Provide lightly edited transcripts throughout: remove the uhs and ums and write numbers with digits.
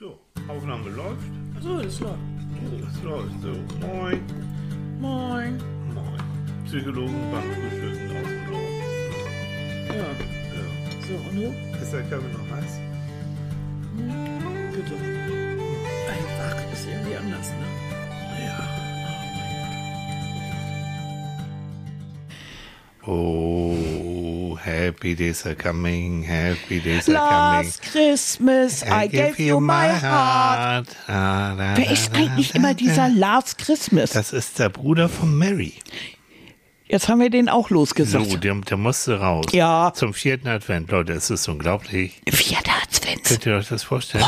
So, Aufnahme läuft. So, das läuft. Es läuft so. Moin. Moin. Moin. Psychologen beim Frühstücken aus dem Norden. Ja. Ja. So, und du? Ist der Kaffee noch heiß? Bitte. Einfach ist irgendwie anders, ne? Ja. Oh mein Gott. Oh, happy days are coming, happy days are coming. Last Christmas, I gave you my heart. Wer ist eigentlich immer dieser Last Christmas? Das ist der Bruder von Mary. Jetzt haben wir den auch losgesagt. So, der musste raus. Ja. Zum 4. Advent, Leute, es ist unglaublich. 4. Advent. Könnt ihr euch das vorstellen?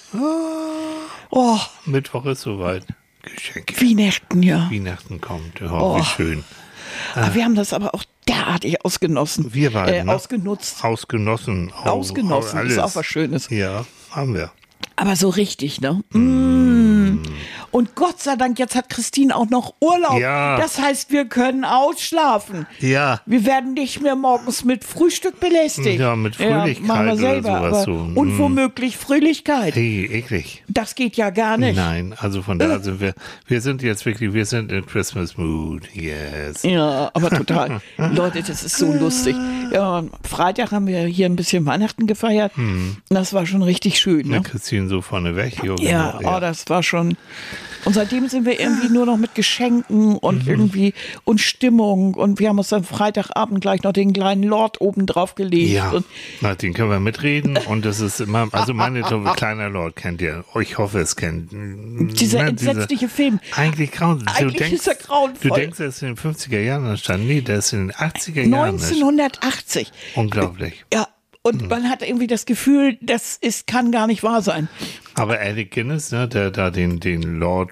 Oh, Mittwoch ist soweit. Geschenke. Weihnachten, ja. Weihnachten kommt. Oh, wie schön. Aber wir haben das aber auch derartig ausgenossen. Wir beiden, ne? Ausgenutzt. Ausgenossen. Ausgenossen, alles. ist auch was Schönes. Ja, haben wir. Aber so richtig, ne? Und Gott sei Dank, jetzt hat Christine auch noch Urlaub. Ja. Das heißt, wir können ausschlafen. Ja. Wir werden nicht mehr morgens mit Frühstück belästigt. Ja, mit Fröhlichkeit machen wir selber, oder sowas aber, so. und womöglich Fröhlichkeit. Hey, eklig. Das geht ja gar nicht. Nein, also von da sind wir sind jetzt wirklich, wir sind in Christmas Mood, yes. Ja, aber total. Leute, das ist so lustig. Ja, am Freitag haben wir hier ein bisschen Weihnachten gefeiert. Das war schon richtig schön. Ne? Mit Christine so vorne weg. Ja, oh, das war schon. Und seitdem sind wir irgendwie nur noch mit Geschenken und irgendwie und Stimmung. Und wir haben uns dann Freitagabend gleich noch den kleinen Lord oben drauf gelegt. Ja, Und na, den können wir mitreden und das ist immer, also meine kleiner Lord kennt ihr, ich hoffe es kennt. dieser entsetzliche Film. Eigentlich grauenvoll. Eigentlich ist er grauenvoll. Du denkst, er ist in den 50er Jahren entstanden. Nee, der ist in den 80er Jahren. 1980. Unglaublich. Ja, und man hat irgendwie das Gefühl, kann gar nicht wahr sein. Aber Alec Guinness, ne, der da den Lord,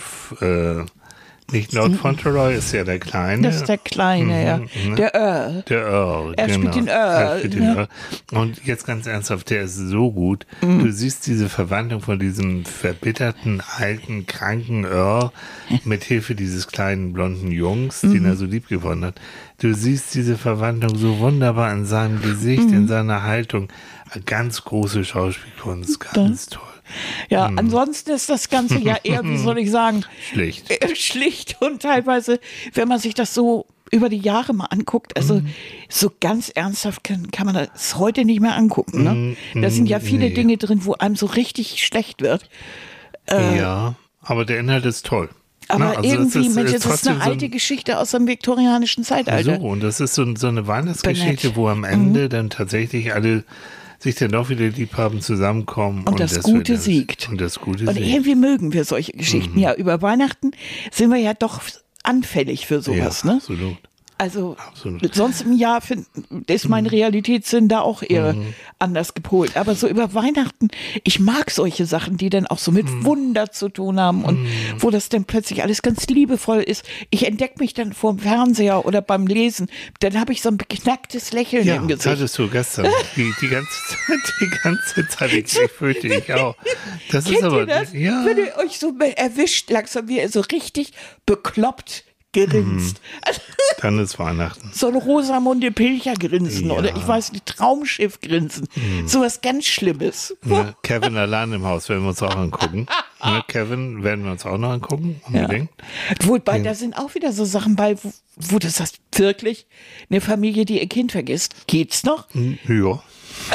nicht Lord Fauntleroy, ist ja der Kleine. Das ist der Kleine, ja. Der Earl. Der Earl, Er spielt den Earl. Er spielt den Earl. Und jetzt ganz ernsthaft, der ist so gut. Du siehst diese Verwandlung von diesem verbitterten, alten, kranken Earl mit Hilfe dieses kleinen, blonden Jungs, den er so lieb gewonnen hat. Du siehst diese Verwandlung so wunderbar in seinem Gesicht, in seiner Haltung. Ganz große Schauspielkunst, ganz toll. Ja, ansonsten ist das Ganze ja eher, wie soll ich sagen, Schlicht. Schlicht und teilweise, wenn man sich das so über die Jahre mal anguckt, also so ganz ernsthaft kann man das heute nicht mehr angucken. Ne? Da sind ja viele Dinge drin, wo einem so richtig schlecht wird. Ja, aber der Inhalt ist toll. Aber Na, also irgendwie, Mensch, das ist trotzdem eine alte Geschichte aus dem viktorianischen Zeitalter. So, und das ist so eine Weihnachtsgeschichte, Benett. wo am Ende dann tatsächlich alle sich dann doch wieder lieb haben, zusammenkommen. Und das Gute siegt. Und das Gute Und siegt. irgendwie mögen wir solche Geschichten. Ja, über Weihnachten sind wir ja doch anfällig für sowas. Ja, Ne? absolut. Also Absolut. sonst im Jahr ist mein Realitätssinn da auch eher anders gepolt. Aber so über Weihnachten, ich mag solche Sachen, die dann auch so mit Wunder zu tun haben und wo das dann plötzlich alles ganz liebevoll ist. Ich entdecke mich dann vor dem Fernseher oder beim Lesen, dann habe ich so ein beknacktes Lächeln Ja, im das Gesicht. hattest du gestern. Die ganze Zeit. Ich fürchte, ich auch. Das Kennt ist aber, ihr das? ja. Wenn ihr euch so erwischt, langsam wie ihr so richtig bekloppt grinst. Dann ist Weihnachten. So ein Rosamunde Pilcher grinsen Ja. oder ich weiß nicht, Traumschiff grinsen. Sowas ganz Schlimmes. Ne? Kevin allein im Haus werden wir uns auch angucken. Ne? Kevin werden wir uns auch noch angucken, unbedingt. Wobei, da sind auch wieder so Sachen bei, wo das heißt, wirklich eine Familie, die ihr Kind vergisst. Geht's noch? Ja.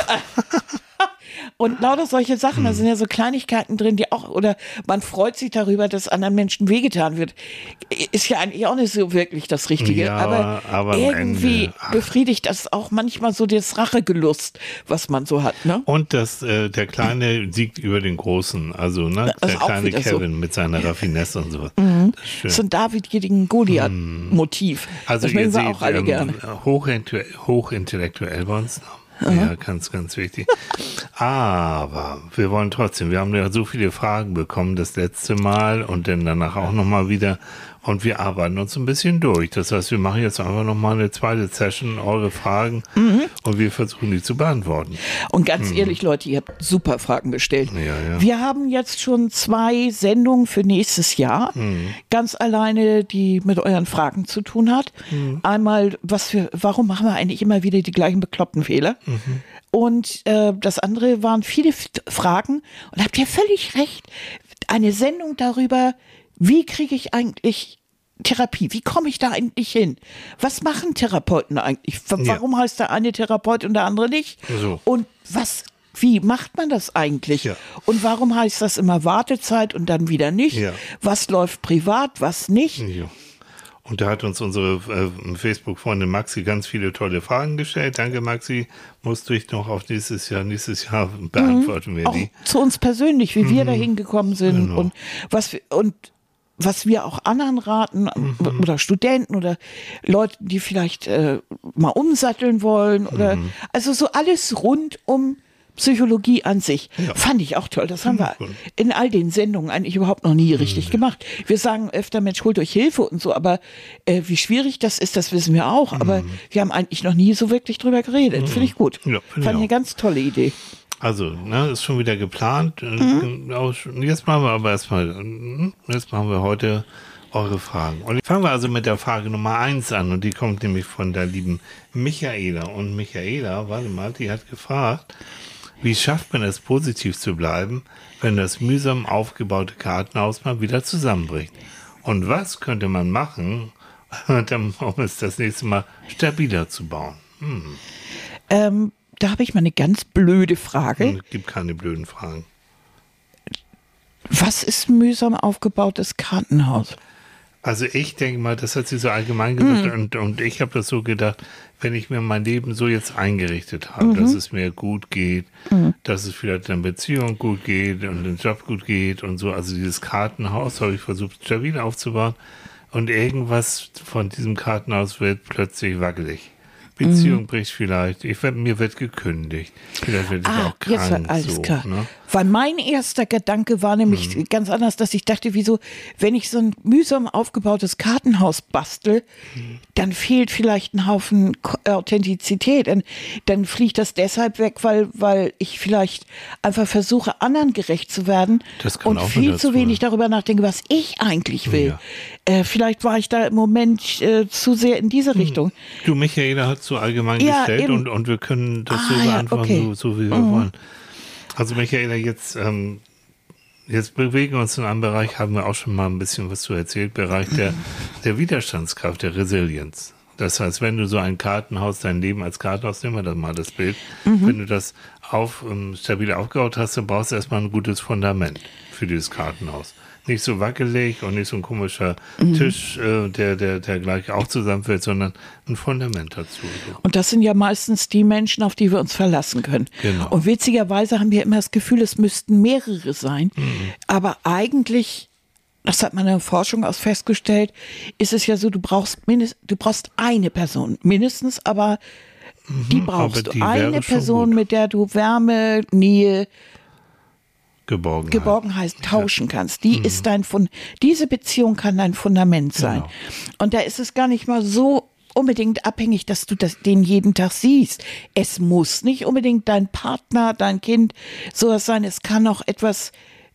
Und lauter solche Sachen, da sind ja so Kleinigkeiten drin, die auch, oder man freut sich darüber, dass anderen Menschen wehgetan wird. Ist ja eigentlich auch nicht so wirklich das Richtige. Ja, aber aber am irgendwie Ende, befriedigt das auch manchmal so das Rachegelust, was man so hat, ne? Und der Kleine siegt über den Großen. Also, ne? Das Der ist auch kleine wieder Kevin so. mit seiner Raffinesse und sowas. Das ist schön. So ein David gegen Goliath-Motiv. Also, das ihr mögen wir seht, auch alle gerne. hochintellektuell bei uns. Ja, ganz, ganz wichtig. Aber wir wollen trotzdem, wir haben ja so viele Fragen bekommen das letzte Mal und dann danach auch nochmal wieder und wir arbeiten uns ein bisschen durch. Das heißt, wir machen jetzt einfach nochmal eine zweite Session, eure Fragen und wir versuchen die zu beantworten. Und ganz ehrlich, Leute, ihr habt super Fragen gestellt. Ja, ja. Wir haben jetzt schon 2 Sendungen für nächstes Jahr, ganz alleine, die mit euren Fragen zu tun hat. Einmal, warum machen wir eigentlich immer wieder die gleichen bekloppten Fehler? Und das andere waren viele Fragen. Und habt ihr völlig recht, eine Sendung darüber, wie kriege ich eigentlich Therapie? Wie komme ich da eigentlich hin? Was machen Therapeuten eigentlich? Warum heißt der eine Therapeut und der andere nicht? So. Und wie macht man das eigentlich? Ja. Und warum heißt das immer Wartezeit und dann wieder nicht? Ja. Was läuft privat, was nicht? Ja. Und da hat uns unsere Facebook-Freundin Maxi ganz viele tolle Fragen gestellt. Danke, Maxi. Musst du dich noch auf nächstes Jahr beantworten wir Auch die. zu uns persönlich, wie wir da hingekommen sind Genau. und was wir auch anderen raten oder Studenten oder Leuten, die vielleicht mal umsatteln wollen oder also so alles rund um Psychologie an sich. Ja. Fand ich auch toll. Das haben wir Cool. in all den Sendungen eigentlich überhaupt noch nie richtig gemacht. Wir sagen öfter, Mensch, holt euch Hilfe und so, aber wie schwierig das ist, das wissen wir auch. Aber wir haben eigentlich noch nie so wirklich drüber geredet. Finde ich gut. Ja, finde ich Fand ich eine auch. ganz tolle Idee. Also, ist schon wieder geplant. Jetzt machen wir heute eure Fragen. Und fangen wir also mit der Frage Nummer 1 an. Und die kommt nämlich von der lieben Michaela. Und Michaela, warte mal, die hat gefragt, wie schafft man es, positiv zu bleiben, wenn das mühsam aufgebaute Kartenhaus mal wieder zusammenbricht? Und was könnte man machen, um es das nächste Mal stabiler zu bauen? Da habe ich mal eine ganz blöde Frage. Es gibt keine blöden Fragen. Was ist ein mühsam aufgebautes Kartenhaus? Also ich denke mal, das hat sie so allgemein gesagt und ich habe das so gedacht, wenn ich mir mein Leben so jetzt eingerichtet habe, dass es mir gut geht, dass es vielleicht in der Beziehung gut geht und im Job gut geht und so, also dieses Kartenhaus habe ich versucht stabil aufzubauen und irgendwas von diesem Kartenhaus wird plötzlich wackelig. Beziehung bricht vielleicht, mir wird gekündigt, vielleicht werde ich auch krank. Jetzt alles so, klar. ne? Weil mein erster Gedanke war nämlich ganz anders, dass ich dachte, wieso, wenn ich so ein mühsam aufgebautes Kartenhaus bastel, dann fehlt vielleicht ein Haufen Authentizität. Dann fliegt das deshalb weg, weil ich vielleicht einfach versuche, anderen gerecht zu werden Das kann und auch viel mit zu dazu, wenig darüber nachdenke, was ich eigentlich will. Vielleicht war ich da im Moment zu sehr in diese Richtung. Du, Michaela hat so allgemein Ja, gestellt eben. und wir können das so Ja, beantworten, okay. so wie wir wollen. Also Michaela, jetzt bewegen wir uns in einem Bereich, haben wir auch schon mal ein bisschen was zu erzählt, Bereich der Widerstandskraft, der Resilienz. Das heißt, wenn du so ein Kartenhaus, dein Leben als Kartenhaus, nehmen wir das mal das Bild, wenn du das stabil aufgebaut hast, dann brauchst du erstmal ein gutes Fundament für dieses Kartenhaus. Nicht so wackelig und nicht so ein komischer Tisch, der gleich auch zusammenfällt, sondern ein Fundament dazu. So. Und das sind ja meistens die Menschen, auf die wir uns verlassen können. Genau. Und witzigerweise haben wir immer das Gefühl, es müssten mehrere sein. Aber eigentlich, das hat man in der Forschung aus festgestellt, ist es ja so, du brauchst eine Person, mindestens, aber die brauchst aber die du. Eine wäre schon Person, gut. mit der du Wärme, Nähe, Geborgenheit. Geborgenheit tauschen kannst. Diese Beziehung kann dein Fundament sein. Genau. Und da ist es gar nicht mal so unbedingt abhängig, dass du den jeden Tag siehst. Es muss nicht unbedingt dein Partner, dein Kind sowas sein. Es kann auch etwas,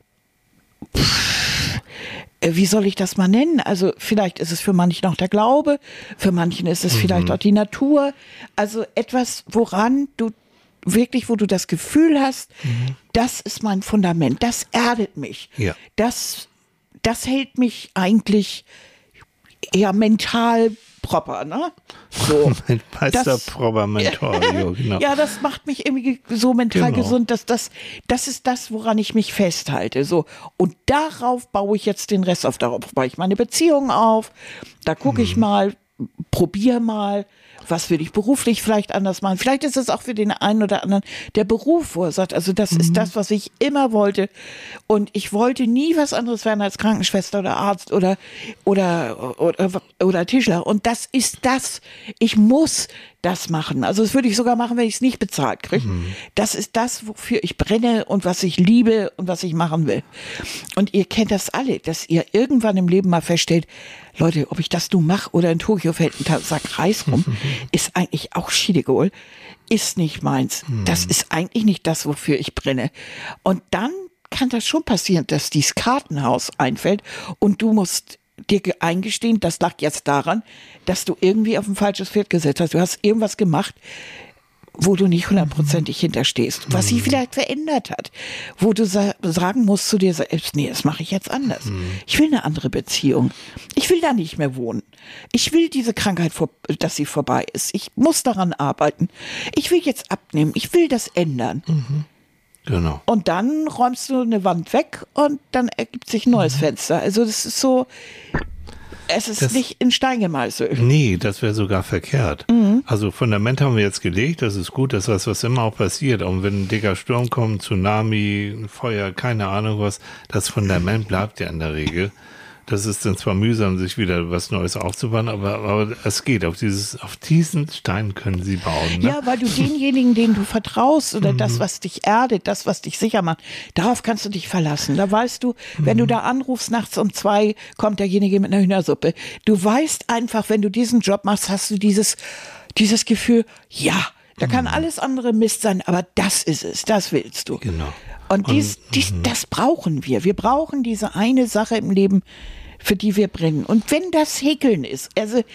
wie soll ich das mal nennen? Also vielleicht ist es für manchen auch der Glaube, für manchen ist es vielleicht auch die Natur. Also etwas, wo du das Gefühl hast, das ist mein Fundament, das erdet mich. Ja. Das hält mich eigentlich eher mental proper, ne? So. Mein Meister Das- Prober Mentor, ja, genau. Ja, das macht mich irgendwie so mental Genau. gesund, dass das ist das, woran ich mich festhalte. So. Und darauf baue ich jetzt den Rest auf. Darauf baue ich meine Beziehung auf. Da gucke ich mal, probiere mal, was will ich beruflich vielleicht anders machen. Vielleicht ist es auch für den einen oder anderen der Beruf, wo er sagt, also das ist das, was ich immer wollte. Und ich wollte nie was anderes werden als Krankenschwester oder Arzt oder Tischler. Und das ist das. Ich muss das machen. Also das würde ich sogar machen, wenn ich es nicht bezahlt kriege. Das ist das, wofür ich brenne und was ich liebe und was ich machen will. Und ihr kennt das alle, dass ihr irgendwann im Leben mal feststellt, Leute, ob ich das nun mache oder in Tokio fällt ein Sack Reis rum, ist eigentlich auch Schiedegol, ist nicht meins. Das ist eigentlich nicht das, wofür ich brenne. Und dann kann das schon passieren, dass dieses Kartenhaus einfällt und du musst dir eingestehen, das lag jetzt daran, dass du irgendwie auf ein falsches Pferd gesetzt hast. Du hast irgendwas gemacht, wo du nicht 100%ig hinterstehst, was sich vielleicht verändert hat, wo du sagen musst zu dir selbst, nee, das mache ich jetzt anders. Ich will eine andere Beziehung. Ich will da nicht mehr wohnen. Ich will diese Krankheit, dass sie vorbei ist. Ich muss daran arbeiten. Ich will jetzt abnehmen. Ich will das ändern. Genau. Und dann räumst du eine Wand weg und dann ergibt sich ein neues Fenster. Also das ist so, es ist nicht in Stein gemeißelt. Nee, das wäre sogar verkehrt. Also Fundament haben wir jetzt gelegt, das ist gut, das ist was immer auch passiert. Und wenn ein dicker Sturm kommt, Tsunami, Feuer, keine Ahnung was, das Fundament bleibt ja in der Regel. Das ist dann zwar mühsam, sich wieder was Neues aufzubauen, aber es geht. Auf diesen Stein können sie bauen. Ne? Ja, weil du denjenigen, denen du vertraust oder das, was dich erdet, das, was dich sicher macht, darauf kannst du dich verlassen. Da weißt du, wenn du da anrufst, nachts um 2, kommt derjenige mit einer Hühnersuppe. Du weißt einfach, wenn du diesen Job machst, hast du dieses Gefühl, ja, da kann alles andere Mist sein, aber das ist es, das willst du. Genau. Und das brauchen wir. Wir brauchen diese eine Sache im Leben, für die wir brennen. Und wenn das Häkeln ist, also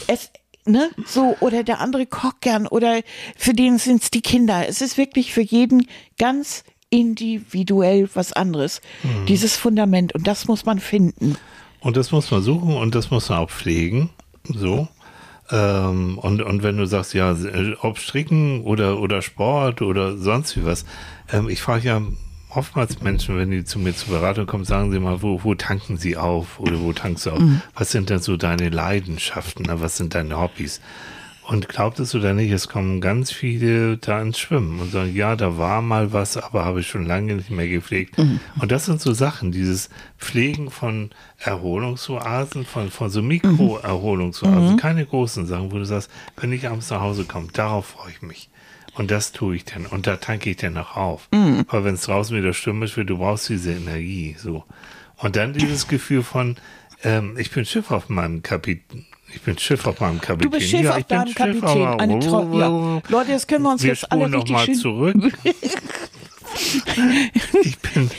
so, oder der andere kocht gern, oder für den sind es die Kinder. Es ist wirklich für jeden ganz individuell was anderes. Dieses Fundament. Und das muss man finden. Und das muss man suchen und das muss man auch pflegen. So. Und wenn du sagst, ja, ob Stricken oder Sport oder sonst wie was, ich frage ja oftmals Menschen, wenn die zu mir zur Beratung kommen, sagen sie mal, wo tanken sie auf oder wo tankst du auf? Was sind denn so deine Leidenschaften? Was sind deine Hobbys? Und glaubt es oder nicht, es kommen ganz viele da ins Schwimmen und sagen, ja, da war mal was, aber habe ich schon lange nicht mehr gepflegt. Und das sind so Sachen, dieses Pflegen von Erholungsoasen, von so Mikro-Erholungsoasen, keine großen Sachen, wo du sagst, wenn ich abends nach Hause komme, darauf freue ich mich. Und das tue ich dann. Und da tanke ich dann noch auf. Weil wenn es draußen wieder stürmisch wird, du brauchst diese Energie. So. Und dann dieses Gefühl von, ich bin Schiff auf meinem Kapitän. Du bist Schiff auf deinem Kapitän. Leute, jetzt können wir uns jetzt alle noch mal zurück. Ich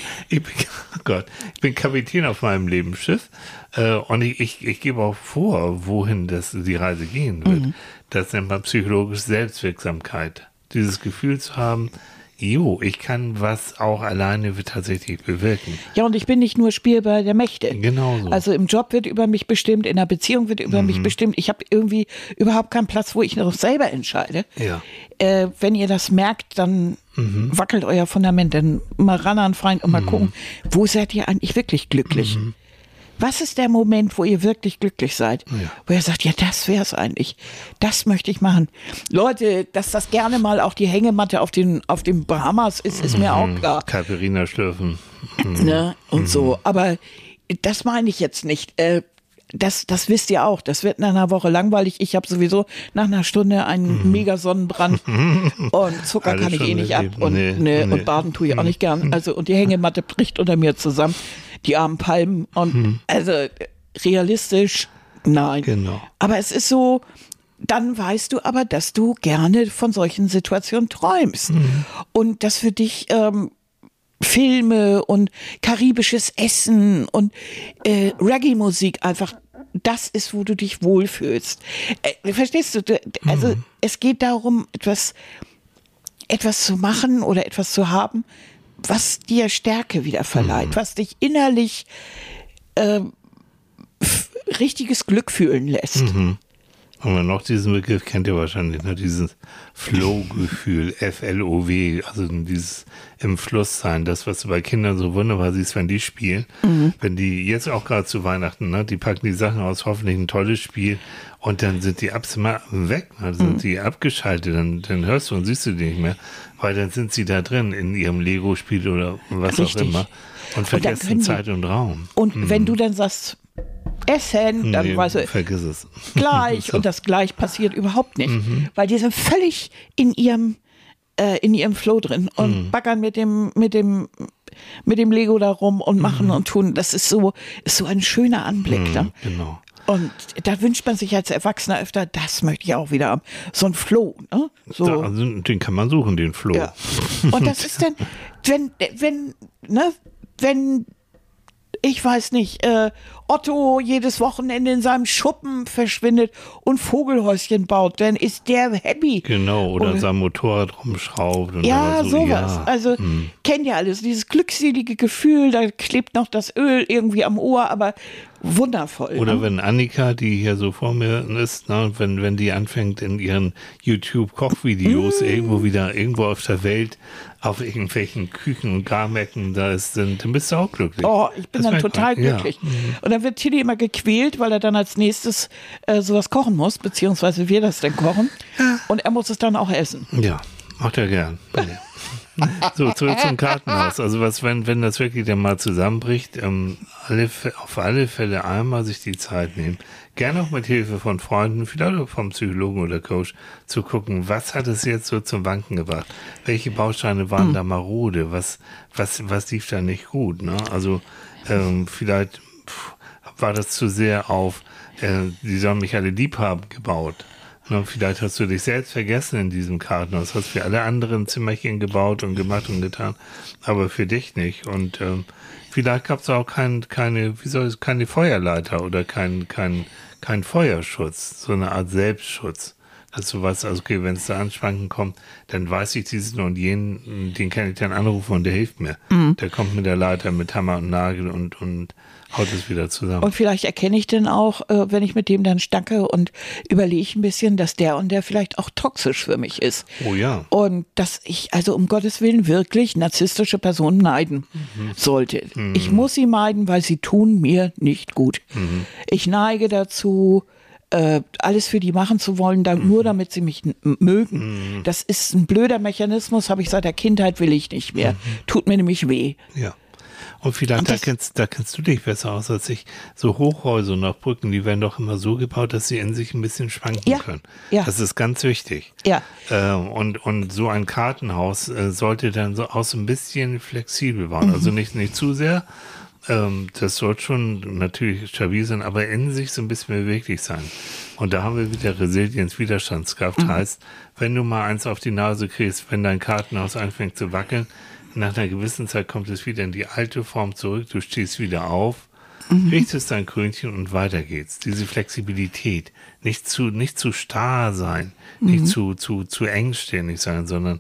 bin Kapitän auf meinem Lebensschiff. Und ich gebe auch vor, wohin die Reise gehen wird. Das nennt man psychologische Selbstwirksamkeit. Dieses Gefühl zu haben, ich kann was auch alleine tatsächlich bewirken. Ja, und ich bin nicht nur Spielball der Mächte. Genau so. Also im Job wird über mich bestimmt, in der Beziehung wird über mich bestimmt. Ich habe irgendwie überhaupt keinen Platz, wo ich noch selber entscheide. Ja. Wenn ihr das merkt, dann wackelt euer Fundament. Dann mal ran an Feind und mal gucken, wo seid ihr eigentlich wirklich glücklich? Was ist der Moment, wo ihr wirklich glücklich seid? Ja. Wo ihr sagt, ja, das wär's eigentlich. Das möchte ich machen. Leute, dass das gerne mal auch die Hängematte auf den Bahamas ist mir auch klar. Caipirinha schlürfen. Ne? Und so. Aber das meine ich jetzt nicht. Das wisst ihr auch. Das wird nach einer Woche langweilig. Ich habe sowieso nach einer Stunde einen mega Sonnenbrand und Zucker Alles kann ich schon nicht ab erlebt. und, Nee. und baden tue ich auch nicht gern. Also, und die Hängematte bricht unter mir zusammen. Die armen Palmen und also realistisch, nein. Genau. Aber es ist so, dann weißt du aber, dass du gerne von solchen Situationen träumst und dass für dich Filme und karibisches Essen und Reggae-Musik einfach das ist, wo du dich wohlfühlst. Verstehst du? Also es geht darum, etwas zu machen oder etwas zu haben, was dir Stärke wieder verleiht, was dich innerlich richtiges Glück fühlen lässt. Aber noch diesen Begriff kennt ihr wahrscheinlich, ne? Dieses Flow-Gefühl, F-L-O-W, also dieses im Fluss sein, das, was du bei Kindern so wunderbar siehst, wenn die spielen, wenn die jetzt auch gerade zu Weihnachten, ne, die packen die Sachen aus, hoffentlich ein tolles Spiel und dann sind die Apps immer weg, dann sind die abgeschaltet, dann hörst du und siehst du die nicht mehr, weil dann sind sie da drin in ihrem Lego-Spiel oder was auch immer und vergessen Zeit und Raum. Und wenn du dann sagst, Essen, dann weißt du, vergiss es. Gleich So. und das gleich passiert überhaupt nicht, weil die sind völlig in ihrem Flow drin und baggern mit dem Lego da rum und machen und tun. Das ist so ein schöner Anblick. Ne? Genau. Und da wünscht man sich als Erwachsener öfter, das möchte ich auch wieder haben. So ein Flow. Ne? So. Also, den kann man suchen, den Flow. Ja. Und das ist dann, wenn ich weiß nicht, Otto jedes Wochenende in seinem Schuppen verschwindet und Vogelhäuschen baut, dann ist der happy. Genau, oder sein Motorrad rumschraubt. Und Ja, so, sowas. ja. Also kennt ihr alles, dieses glückselige Gefühl, da klebt noch das Öl irgendwie am Ohr, aber wundervoll. Oder ne? wenn Annika, die hier so vor mir ist, ne, wenn die anfängt in ihren YouTube-Kochvideos irgendwo auf der Welt auf irgendwelchen Küchen und Garmärkten da sind, dann bist du auch glücklich. Oh, ich bin Das dann merkt total man. Ja. glücklich. Und dann wird Tilly immer gequält, weil er dann als nächstes sowas kochen muss, beziehungsweise wir das dann kochen. Und er muss es dann auch essen. Ja, macht er gern. Ja. So, zurück zum Kartenhaus. Also wenn das wirklich dann mal zusammenbricht, auf alle Fälle einmal sich die Zeit nehmen, gerne auch mit Hilfe von Freunden, vielleicht auch vom Psychologen oder Coach, zu gucken, was hat es jetzt so zum Wanken gebracht? Welche Bausteine waren da marode? Was lief da nicht gut? Ne? Also vielleicht war das zu sehr auf, die sollen mich alle lieb haben, gebaut. Na, vielleicht hast du dich selbst vergessen in diesem Kartenhaus, hast für alle anderen Zimmerchen gebaut und gemacht und getan, aber für dich nicht. Und vielleicht gab es auch keine Feuerleiter oder kein Feuerschutz, so eine Art Selbstschutz. Dass du weißt, also okay, wenn es da Anschwanken kommt, dann weiß ich diesen und jenen, den kann ich dann anrufen und der hilft mir. Der kommt mit der Leiter, mit Hammer und Nagel und haut es wieder zusammen. Und vielleicht erkenne ich dann auch, wenn ich mit dem dann stacke und überlege ein bisschen, dass der und der vielleicht auch toxisch für mich ist. Oh ja. Und dass ich also um Gottes Willen wirklich narzisstische Personen meiden sollte. Ich muss sie meiden, weil sie tun mir nicht gut. Ich neige dazu, alles für die machen zu wollen, nur damit sie mich mögen. Das ist ein blöder Mechanismus, habe ich seit der Kindheit, will ich nicht mehr. Tut mir nämlich weh. Ja. Und vielleicht, da kennst du dich besser aus als ich, so Hochhäuser und auch Brücken, die werden doch immer so gebaut, dass sie in sich ein bisschen schwanken können. Ja. Das ist ganz wichtig. Ja. Und so ein Kartenhaus sollte dann so auch so ein bisschen flexibel bauen. Also nicht zu sehr. Das soll schon natürlich stabil sein, aber in sich so ein bisschen beweglich sein. Und da haben wir wieder Resilienz, Widerstandskraft. Heißt, wenn du mal eins auf die Nase kriegst, wenn dein Kartenhaus anfängt zu wackeln, nach einer gewissen Zeit kommt es wieder in die alte Form zurück, du stehst wieder auf, richtest dein Krönchen und weiter geht's. Diese Flexibilität, nicht zu starr sein, nicht zu engstirnig sein, sondern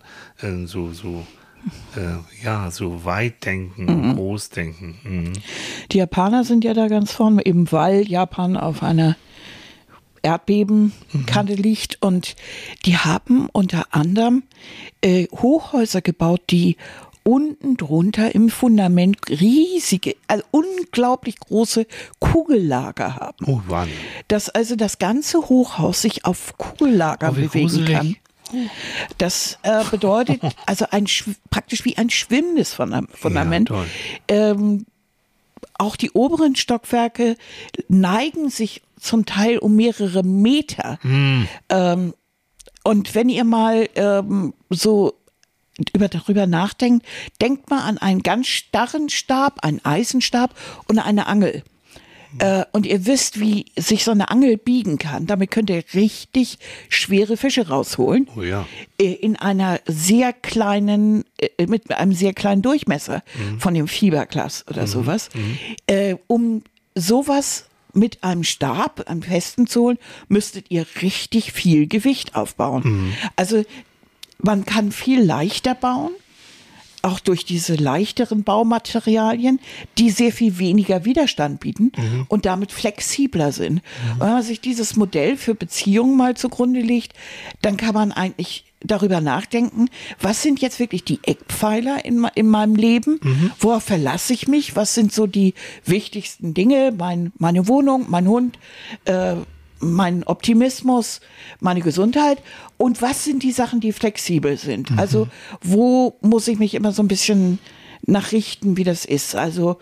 so weit denken, groß denken. Die Japaner sind ja da ganz vorne, eben weil Japan auf einer Erdbebenkante liegt und die haben unter anderem Hochhäuser gebaut, die unten drunter im Fundament riesige, also unglaublich große Kugellager haben. Oh, Wahnsinn. Dass also das ganze Hochhaus sich auf Kugellager bewegen gruselig. kann. Das bedeutet also praktisch wie ein schwimmendes Fundament. Ja, Auch die oberen Stockwerke neigen sich zum Teil um mehrere Meter. Und wenn ihr mal so darüber nachdenkt, denkt mal an einen ganz starren Stab, einen Eisenstab und eine Angel. Und ihr wisst, wie sich so eine Angel biegen kann. Damit könnt ihr richtig schwere Fische rausholen. Oh ja. In einer sehr kleinen, mit einem sehr kleinen Durchmesser von dem Fiberglas oder sowas. Um sowas mit einem Stab, einem festen zu holen, müsstet ihr richtig viel Gewicht aufbauen. Also man kann viel leichter bauen, auch durch diese leichteren Baumaterialien, die sehr viel weniger Widerstand bieten und damit flexibler sind. Und wenn man sich dieses Modell für Beziehungen mal zugrunde legt, dann kann man eigentlich darüber nachdenken, was sind jetzt wirklich die Eckpfeiler in meinem Leben? Worauf verlasse ich mich? Was sind so die wichtigsten Dinge? Meine Wohnung, mein Hund, mein Optimismus, meine Gesundheit und was sind die Sachen, die flexibel sind? Also wo muss ich mich immer so ein bisschen nachrichten, wie das ist? Also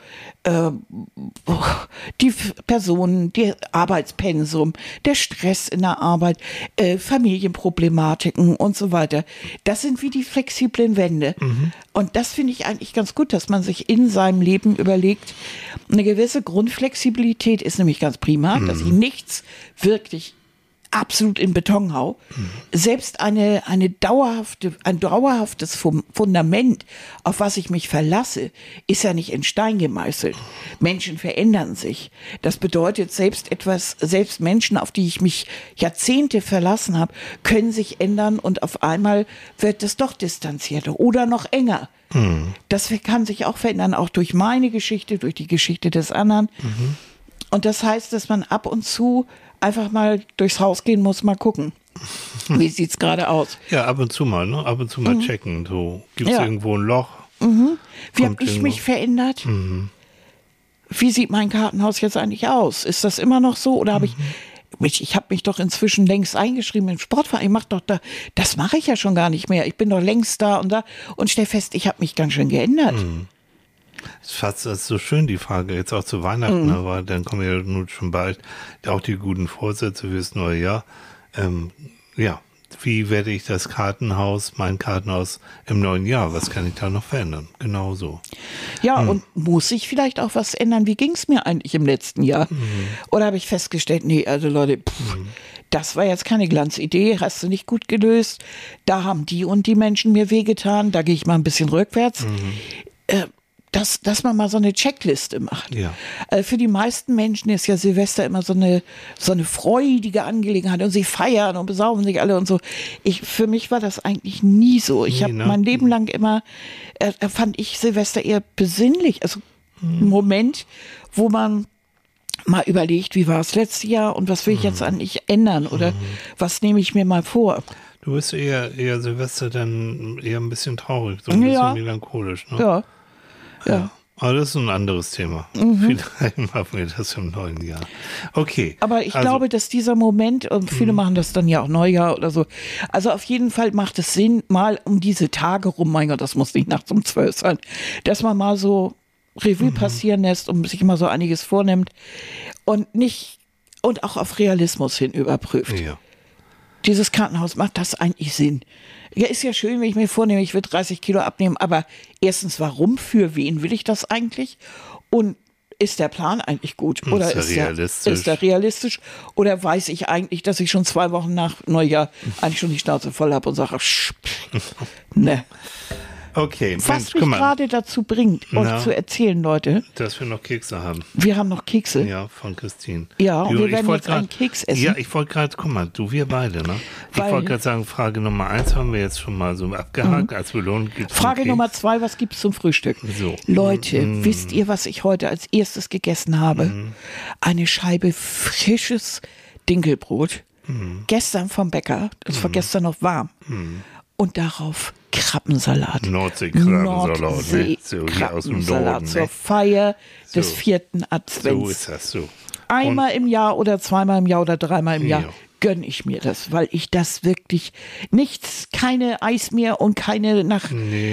die Personen, der Arbeitspensum, der Stress in der Arbeit, Familienproblematiken und so weiter. Das sind wie die flexiblen Wände. Und das finde ich eigentlich ganz gut, dass man sich in seinem Leben überlegt, eine gewisse Grundflexibilität ist nämlich ganz prima, dass ich nichts wirklich absolut in Beton hau. Selbst ein dauerhaftes Fundament, auf was ich mich verlasse, ist ja nicht in Stein gemeißelt. Menschen verändern sich. Das bedeutet, selbst Menschen, auf die ich mich Jahrzehnte verlassen habe, können sich ändern und auf einmal wird es doch distanzierter oder noch enger. Das kann sich auch verändern, auch durch meine Geschichte, durch die Geschichte des anderen. Und das heißt, dass man ab und zu einfach mal durchs Haus gehen muss, mal gucken. Wie sieht's gerade aus? Ja, ab und zu mal, ne? Ab und zu mal checken. So, gibt's irgendwo ein Loch? Wie habe ich mich verändert? Wie sieht mein Kartenhaus jetzt eigentlich aus? Ist das immer noch so? Oder habe ich habe mich doch inzwischen längst eingeschrieben im Sportverein. Das mache ich ja schon gar nicht mehr. Ich bin doch längst da und stell fest, ich habe mich ganz schön geändert. Das ist so schön, die Frage, jetzt auch zu Weihnachten, aber dann kommen ja nun schon bald auch die guten Vorsätze fürs neue Jahr. Wie werde ich mein Kartenhaus im neuen Jahr, was kann ich da noch verändern? Genau so. Ja, und muss ich vielleicht auch was ändern? Wie ging es mir eigentlich im letzten Jahr? Oder habe ich festgestellt, nee, also Leute, das war jetzt keine Glanzidee, hast du nicht gut gelöst. Da haben die und die Menschen mir wehgetan, da gehe ich mal ein bisschen rückwärts. Dass man mal so eine Checkliste macht. Ja. Für die meisten Menschen ist ja Silvester immer so eine freudige Angelegenheit und sie feiern und besaufen sich alle und so. Für mich war das eigentlich nie so. Ich habe mein Leben lang immer, fand ich Silvester eher besinnlich. Also ein Moment, wo man mal überlegt, wie war es letztes Jahr und was will ich jetzt eigentlich ändern oder was nehme ich mir mal vor. Du bist eher Silvester dann eher ein bisschen traurig, so ein bisschen melancholisch, ne? Ja. Aber das ist ein anderes Thema. Vielleicht machen wir das im neuen Jahr. Okay. Aber ich glaube, dass dieser Moment, und viele machen das dann ja auch Neujahr oder so, also auf jeden Fall macht es Sinn, mal um diese Tage rum, mein Gott, das muss nicht nachts um 12 sein, dass man mal so Revue passieren lässt und sich immer so einiges vornimmt und auch auf Realismus hin überprüft. Ja. Dieses Kartenhaus, macht das eigentlich Sinn? Ja, ist ja schön, wenn ich mir vornehme, ich will 30 Kilo abnehmen, aber erstens, warum, für wen will ich das eigentlich? Und ist der Plan eigentlich gut? Oder ist der realistisch? Oder weiß ich eigentlich, dass ich schon 2 Wochen nach Neujahr eigentlich schon die Schnauze voll habe und sage, ne. Okay, was mich gerade dazu bringt, euch zu erzählen, Leute. Dass wir noch Kekse haben. Wir haben noch Kekse. Ja, von Christine. Ja, und wir werden jetzt einen Keks essen. Ja, ich wollte gerade, guck mal, wir beide, ne? Ich wollte gerade sagen, Frage Nummer 1 haben wir jetzt schon mal so abgehakt. Als Belohnung gibt's Frage Nummer 2, was gibt's zum Frühstück? So. Leute, wisst ihr, was ich heute als erstes gegessen habe? Eine Scheibe frisches Dinkelbrot. Gestern vom Bäcker. Das war gestern noch warm. Und darauf Krabbensalat. Nordsee-Krabbensalat. Aus dem Norden. Zur Feier des 4. Advents. So ist das so. Einmal im Jahr oder zweimal im Jahr oder dreimal im Jahr gönne ich mir das, weil ich das wirklich keine Eis mehr und keine nach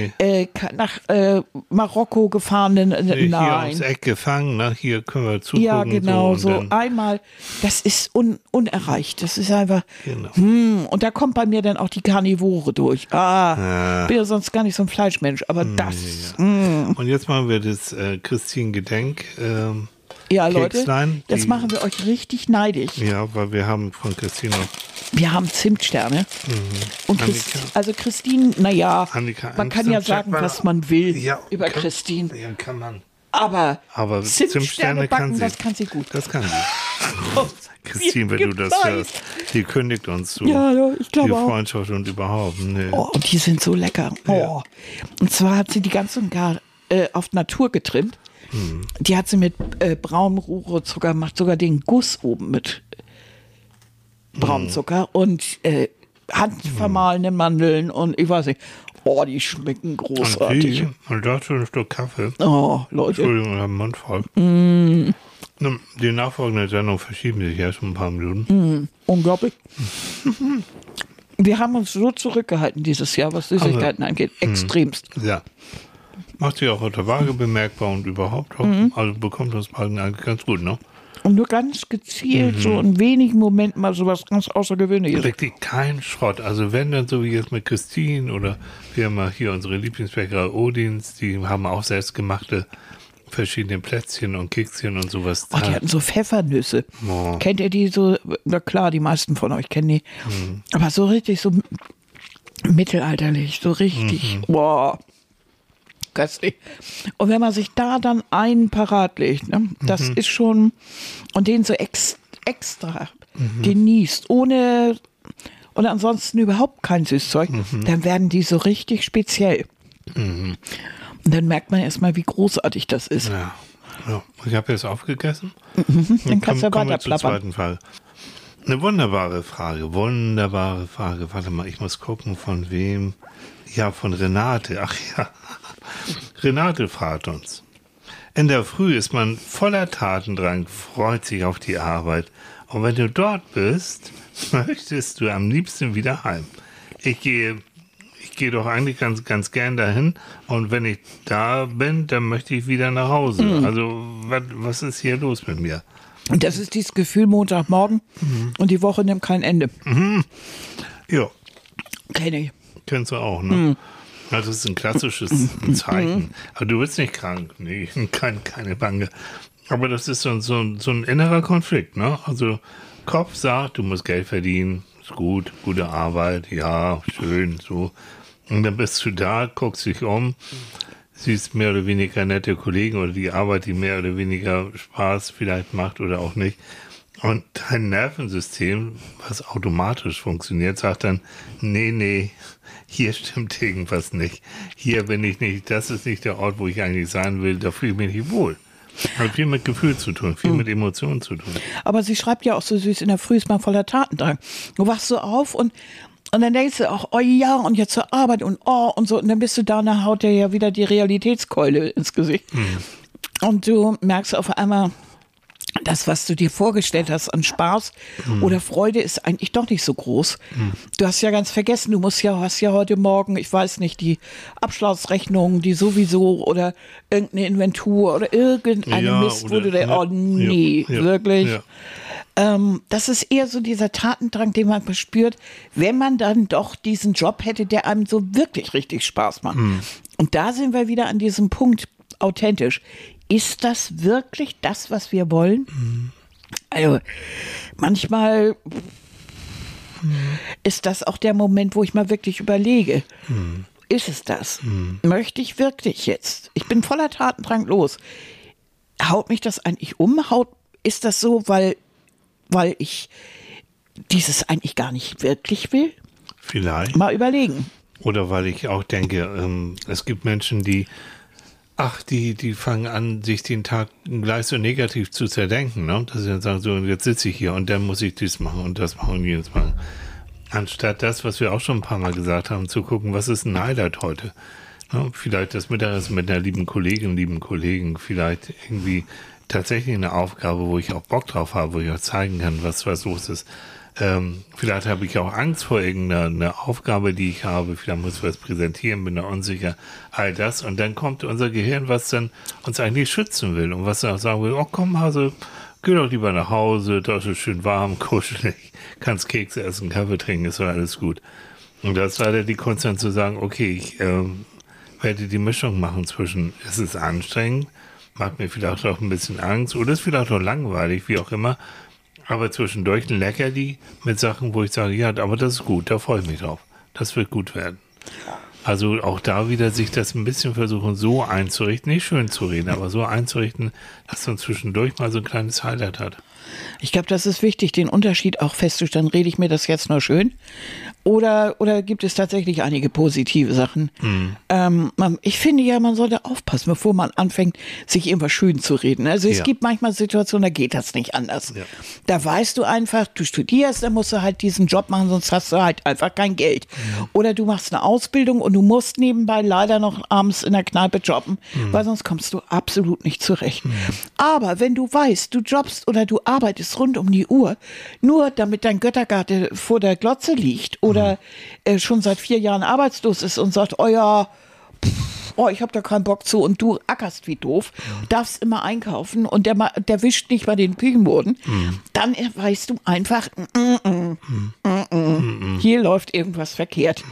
Marokko gefahrenen, nein. Hier ums Eck gefangen, ne? Hier können wir zugucken. Ja, genau, so einmal, das ist unerreicht, das ist einfach, und da kommt bei mir dann auch die Karnivore durch. Bin ja sonst gar nicht so ein Fleischmensch, aber das. Und jetzt machen wir das Christine Gedenk ja, Leute, Kekslein, jetzt machen wir euch richtig neidisch. Ja, weil wir haben von Christine wir haben Zimtsterne. Und Christine, naja, man kann ja sagen, was man will über Christine. Ja, kann man. Aber Zimtsterne backen, das kann sie gut. Das kann sie. Christine, wenn du das hörst, die kündigt uns zu. Ja, ich glaube auch. Die Freundschaft und überhaupt. Nee. Oh, und die sind so lecker. Oh. Ja. Und zwar hat sie die ganz und gar auf Natur getrimmt. Die hat sie mit braunem Rohrzucker, macht sogar den Guss oben mit Braunzucker und handvermahlene Mandeln und ich weiß nicht. Oh, die schmecken großartig. Und dazu ein Stück Kaffee. Oh, Leute. Entschuldigung, ich habe den Mund voll. Die nachfolgende Sendung verschieben sich erst ein paar Minuten. Unglaublich. Wir haben uns so zurückgehalten dieses Jahr, was Süßigkeiten angeht. Extremst. Ja. Macht sich auch auf der Waage bemerkbar und überhaupt auch. Also bekommt das Magen eigentlich ganz gut, ne? Und nur ganz gezielt, so in wenigen Momenten mal so was ganz Außergewöhnliches. Wirklich kein Schrott. Also wenn dann so wie jetzt mit Christine oder wir haben mal hier unsere Lieblingsbäcker Odins, die haben auch selbstgemachte verschiedene Plätzchen und Kekschen und sowas. Oh, die hatten so Pfeffernüsse. Oh. Kennt ihr die so? Na klar, die meisten von euch kennen die. Aber so richtig so mittelalterlich, so richtig. Boah. Köstlich. Und wenn man sich da dann einen parat legt, ne, das ist schon, und den so extra genießt, ohne und ansonsten überhaupt kein Süßzeug, dann werden die so richtig speziell. Und dann merkt man erstmal, wie großartig das ist. Ja. Ja. Ich habe jetzt aufgegessen. Dann kannst du ja Kommen wir weiter zur plappern. zweiten Frage. Eine wunderbare Frage. Warte mal, ich muss gucken, von wem. Ja, von Renate. Ach ja. Renate fragt uns. In der Früh ist man voller Tatendrang, freut sich auf die Arbeit. Und wenn du dort bist, möchtest du am liebsten wieder heim. Ich gehe doch eigentlich ganz gern dahin. Und wenn ich da bin, dann möchte ich wieder nach Hause. Also, was ist hier los mit mir? Und das ist dieses Gefühl Montagmorgen und die Woche nimmt kein Ende. Ja, Kenne ich. kennst du auch, ne? Also, das ist ein klassisches Zeichen. Aber du bist nicht krank. Nee, keine Bange. Aber das ist so ein innerer Konflikt, ne? Also, Kopf sagt, du musst Geld verdienen. Ist gut, gute Arbeit. Ja, schön, so. Und dann bist du da, guckst dich um, siehst mehr oder weniger nette Kollegen oder die Arbeit, die mehr oder weniger Spaß vielleicht macht oder auch nicht. Und dein Nervensystem, was automatisch funktioniert, sagt dann, nee, hier stimmt irgendwas nicht. Hier bin ich nicht, das ist nicht der Ort, wo ich eigentlich sein will, da fühle ich mich nicht wohl. Hat viel mit Gefühl zu tun, viel mit Emotionen zu tun. Aber sie schreibt ja auch so süß, in der Früh ist man voller Tatendrang. Du wachst so auf und dann denkst du auch, oh ja, und jetzt zur Arbeit und oh und so. Und dann bist du da, dann haut dir ja wieder die Realitätskeule ins Gesicht. Und du merkst auf einmal, das, was du dir vorgestellt hast an Spaß oder Freude, ist eigentlich doch nicht so groß. Du hast ja ganz vergessen, hast ja heute Morgen, ich weiß nicht, die Abschlussrechnung, die sowieso oder irgendeine Inventur oder irgendeine Mist, wo du denkst, oh nee, wirklich. Ja. Das ist eher so dieser Tatendrang, den man verspürt, wenn man dann doch diesen Job hätte, der einem so wirklich richtig Spaß macht. Und da sind wir wieder an diesem Punkt, authentisch. Ist das wirklich das, was wir wollen? Also manchmal ist das auch der Moment, wo ich mal wirklich überlege, ist es das? Möchte ich wirklich jetzt? Ich bin voller Tatendrang los. Haut mich das eigentlich um? Ist das so, weil ich dieses eigentlich gar nicht wirklich will? Vielleicht. Mal überlegen. Oder weil ich auch denke, es gibt Menschen, die fangen an, sich den Tag gleich so negativ zu zerdenken, ne? Dass sie dann sagen, so, jetzt sitze ich hier und dann muss ich dies machen und das machen und jenes machen. Anstatt das, was wir auch schon ein paar Mal gesagt haben, zu gucken, was ist ein Highlight heute? Ne? Vielleicht das Mittagessen mit einer lieben Kollegen, vielleicht irgendwie tatsächlich eine Aufgabe, wo ich auch Bock drauf habe, wo ich auch zeigen kann, was los ist. Vielleicht habe ich auch Angst vor irgendeiner Aufgabe, die ich habe. Vielleicht muss ich was präsentieren, bin da unsicher. All das. Und dann kommt unser Gehirn, was dann uns eigentlich schützen will und was dann auch sagen will, oh komm Hase, geh doch lieber nach Hause, da ist es schön warm, kuschelig, kannst Kekse essen, Kaffee trinken, ist doch alles gut. Und das ist leider die Kunst dann zu sagen, okay, ich werde die Mischung machen zwischen, es ist anstrengend, macht mir vielleicht auch ein bisschen Angst oder ist vielleicht auch langweilig, wie auch immer. Aber zwischendurch ein Leckerli mit Sachen, wo ich sage, ja, aber das ist gut, da freue ich mich drauf. Das wird gut werden. Also auch da wieder sich das ein bisschen versuchen, so einzurichten, nicht schön zu reden, aber so einzurichten, dass man zwischendurch mal so ein kleines Highlight hat. Ich glaube, das ist wichtig, den Unterschied auch festzustellen. Rede ich mir das jetzt nur schön? Oder gibt es tatsächlich einige positive Sachen? Ich finde ja, man sollte aufpassen, bevor man anfängt, sich irgendwas schön zu reden. Also es gibt manchmal Situationen, da geht das nicht anders. Ja. Da weißt du einfach, du studierst, dann musst du halt diesen Job machen, sonst hast du halt einfach kein Geld. Oder du machst eine Ausbildung und du musst nebenbei leider noch abends in der Kneipe jobben, weil sonst kommst du absolut nicht zurecht. Aber wenn du weißt, du jobbst oder du arbeitest rund um die Uhr, nur damit dein Göttergatte vor der Glotze liegt oder schon seit 4 Jahren arbeitslos ist und sagt, oh ja, ich habe da keinen Bock zu und du ackerst wie doof, darfst immer einkaufen und der wischt nicht mal den Küchenboden, dann weißt du einfach, hier läuft irgendwas verkehrt.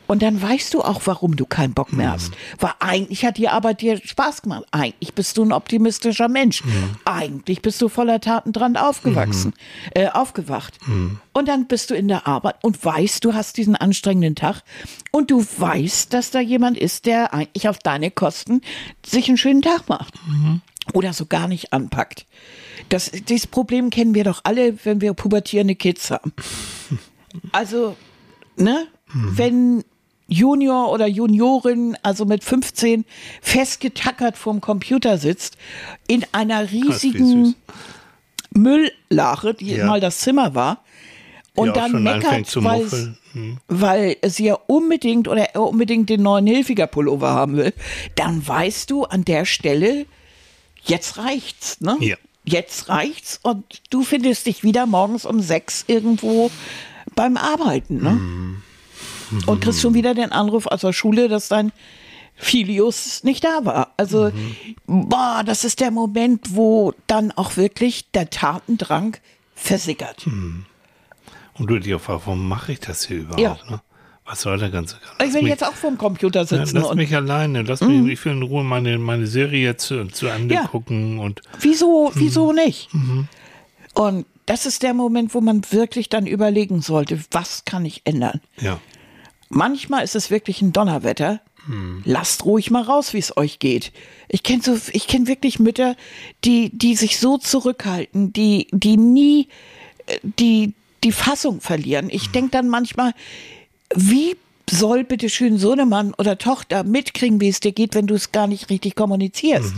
Und dann weißt du auch, warum du keinen Bock mehr hast. Weil eigentlich hat die Arbeit dir Spaß gemacht. Eigentlich bist du ein optimistischer Mensch. Eigentlich bist du voller Taten dran aufgewacht. Und dann bist du in der Arbeit und weißt, du hast diesen anstrengenden Tag und du weißt, dass da jemand ist, der eigentlich auf deine Kosten sich einen schönen Tag macht. Oder so gar nicht anpackt. Dieses Problem kennen wir doch alle, wenn wir pubertierende Kids haben. Also, ne? Wenn Junior oder Juniorin, also mit 15, festgetackert vorm Computer sitzt, in einer riesigen Mülllache, die mal das Zimmer war, und dann meckert, weil sie ja unbedingt oder er unbedingt den neuen Hilfiger-Pullover haben will, dann weißt du an der Stelle, jetzt reicht's, ne? Ja. Jetzt reicht's und du findest dich wieder morgens um 6 irgendwo beim Arbeiten, ne? Und kriegst schon wieder den Anruf aus der Schule, dass dein Filius nicht da war. Also, das ist der Moment, wo dann auch wirklich der Tatendrang versickert. Und du dir fragst, warum mache ich das hier überhaupt? Ja. Ne? Was soll der ganze Ich will jetzt auch vorm Computer sitzen. Lass mich alleine, ich will in Ruhe meine Serie jetzt zu Ende gucken. Und wieso nicht? Und das ist der Moment, wo man wirklich dann überlegen sollte, was kann ich ändern? Ja. Manchmal ist es wirklich ein Donnerwetter. Lasst ruhig mal raus, wie es euch geht. Ich kenn wirklich Mütter, die sich so zurückhalten, die nie die Fassung verlieren. Ich denke dann manchmal, wie soll bitte schön Sohnemann oder Tochter mitkriegen, wie es dir geht, wenn du es gar nicht richtig kommunizierst?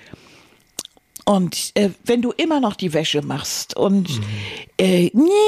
Und wenn du immer noch die Wäsche machst und nee,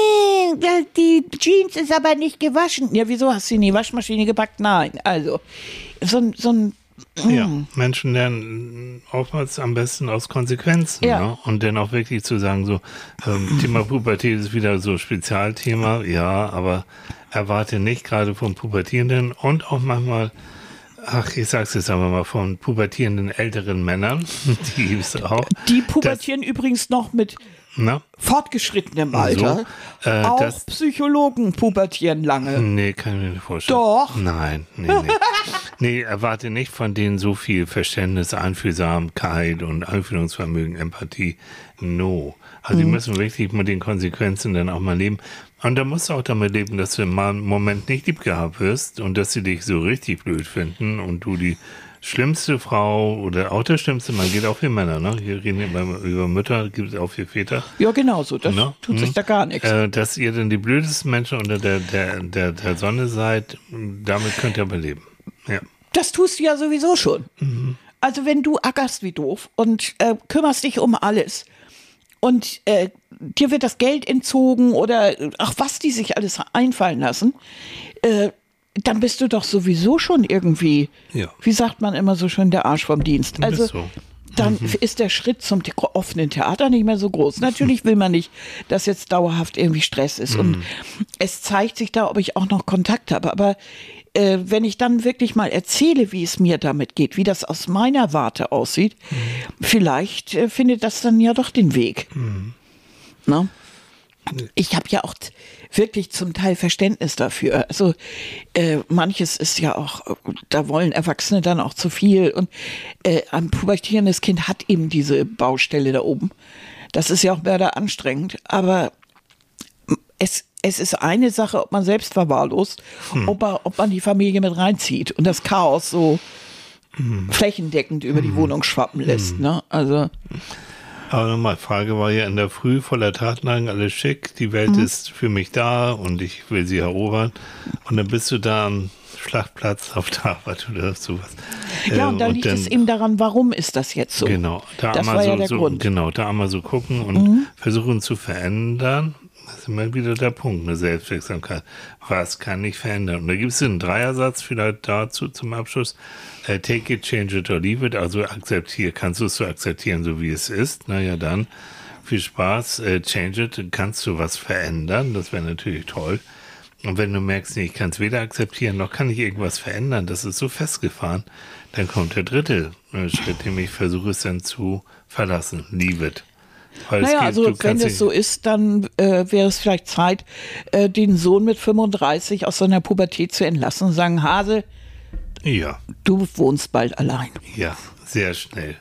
die Jeans ist aber nicht gewaschen. Ja, wieso hast du in die Waschmaschine gepackt? Nein, also so ein Ja, Menschen lernen oftmals am besten aus Konsequenzen. Ja. Ne? Und dann auch wirklich zu sagen, so Thema Pubertät ist wieder so Spezialthema, ja, aber erwarte nicht gerade vom Pubertierenden und auch manchmal, ich sag's jetzt aber mal, von pubertierenden älteren Männern, die gibt's auch. Die pubertieren übrigens noch mit fortgeschrittenem Alter. Auch Psychologen pubertieren lange. Nee, kann ich mir nicht vorstellen. Doch. Nein, nee. Nee, erwarte nicht von denen so viel Verständnis, Einfühlsamkeit und Einfühlungsvermögen, Empathie. No. Also die müssen wirklich mit den Konsequenzen dann auch mal leben. Und da musst du auch damit leben, dass du mal einen Moment nicht lieb gehabt wirst und dass sie dich so richtig blöd finden und du die schlimmste Frau oder auch der schlimmste Mann, geht auch für Männer, ne? Hier reden wir über Mütter, gibt es auch für Väter. Ja, genau so, das tut sich da gar nichts. Dass ihr dann die blödesten Menschen unter der Sonne seid, damit könnt ihr aber leben. Ja. Das tust du ja sowieso schon. Also wenn du ackerst wie doof und kümmerst dich um alles und dir wird das Geld entzogen oder was die sich alles einfallen lassen, dann bist du doch sowieso schon irgendwie, wie sagt man immer so schön, der Arsch vom Dienst. Also dann ist der Schritt zum offenen Theater nicht mehr so groß. Natürlich will man nicht, dass jetzt dauerhaft irgendwie Stress ist. Und es zeigt sich da, ob ich auch noch Kontakt habe. Aber wenn ich dann wirklich mal erzähle, wie es mir damit geht, wie das aus meiner Warte aussieht, vielleicht findet das dann ja doch den Weg. Na? Ich habe ja auch wirklich zum Teil Verständnis dafür. Also manches ist ja auch, da wollen Erwachsene dann auch zu viel. Und ein pubertierendes Kind hat eben diese Baustelle da oben. Das ist ja auch anstrengend. Aber es ist eine Sache, ob man selbst verwahrlost, ob man die Familie mit reinzieht und das Chaos so flächendeckend über die Wohnung schwappen lässt. Ne? Also aber nochmal, Frage war ja in der Früh voller Tatendrang, alles schick, die Welt ist für mich da und ich will sie erobern. Und dann bist du da am Schlachtplatz auf der Arbeit oder sowas. Ja, und da liegt es eben daran, warum ist das jetzt so? Genau, das war ja der Grund. Genau, da einmal so gucken und versuchen zu verändern. Das ist immer wieder der Punkt, eine Selbstwirksamkeit. Was kann ich verändern? Und da gibt es einen Dreiersatz vielleicht dazu zum Abschluss. Take it, change it or leave it. Also kannst du es so akzeptieren, so wie es ist. Naja, dann viel Spaß. Change it, kannst du was verändern. Das wäre natürlich toll. Und wenn du merkst, nee, ich kann es weder akzeptieren, noch kann ich irgendwas verändern, das ist so festgefahren, dann kommt der dritte Schritt, nämlich versuche es dann zu verlassen. Leave it. Weil Naja, also wenn es so ist, dann wäre es vielleicht Zeit, den Sohn mit 35 aus seiner Pubertät zu entlassen und sagen, Hase, ja, du wohnst bald allein. ja, sehr schnell.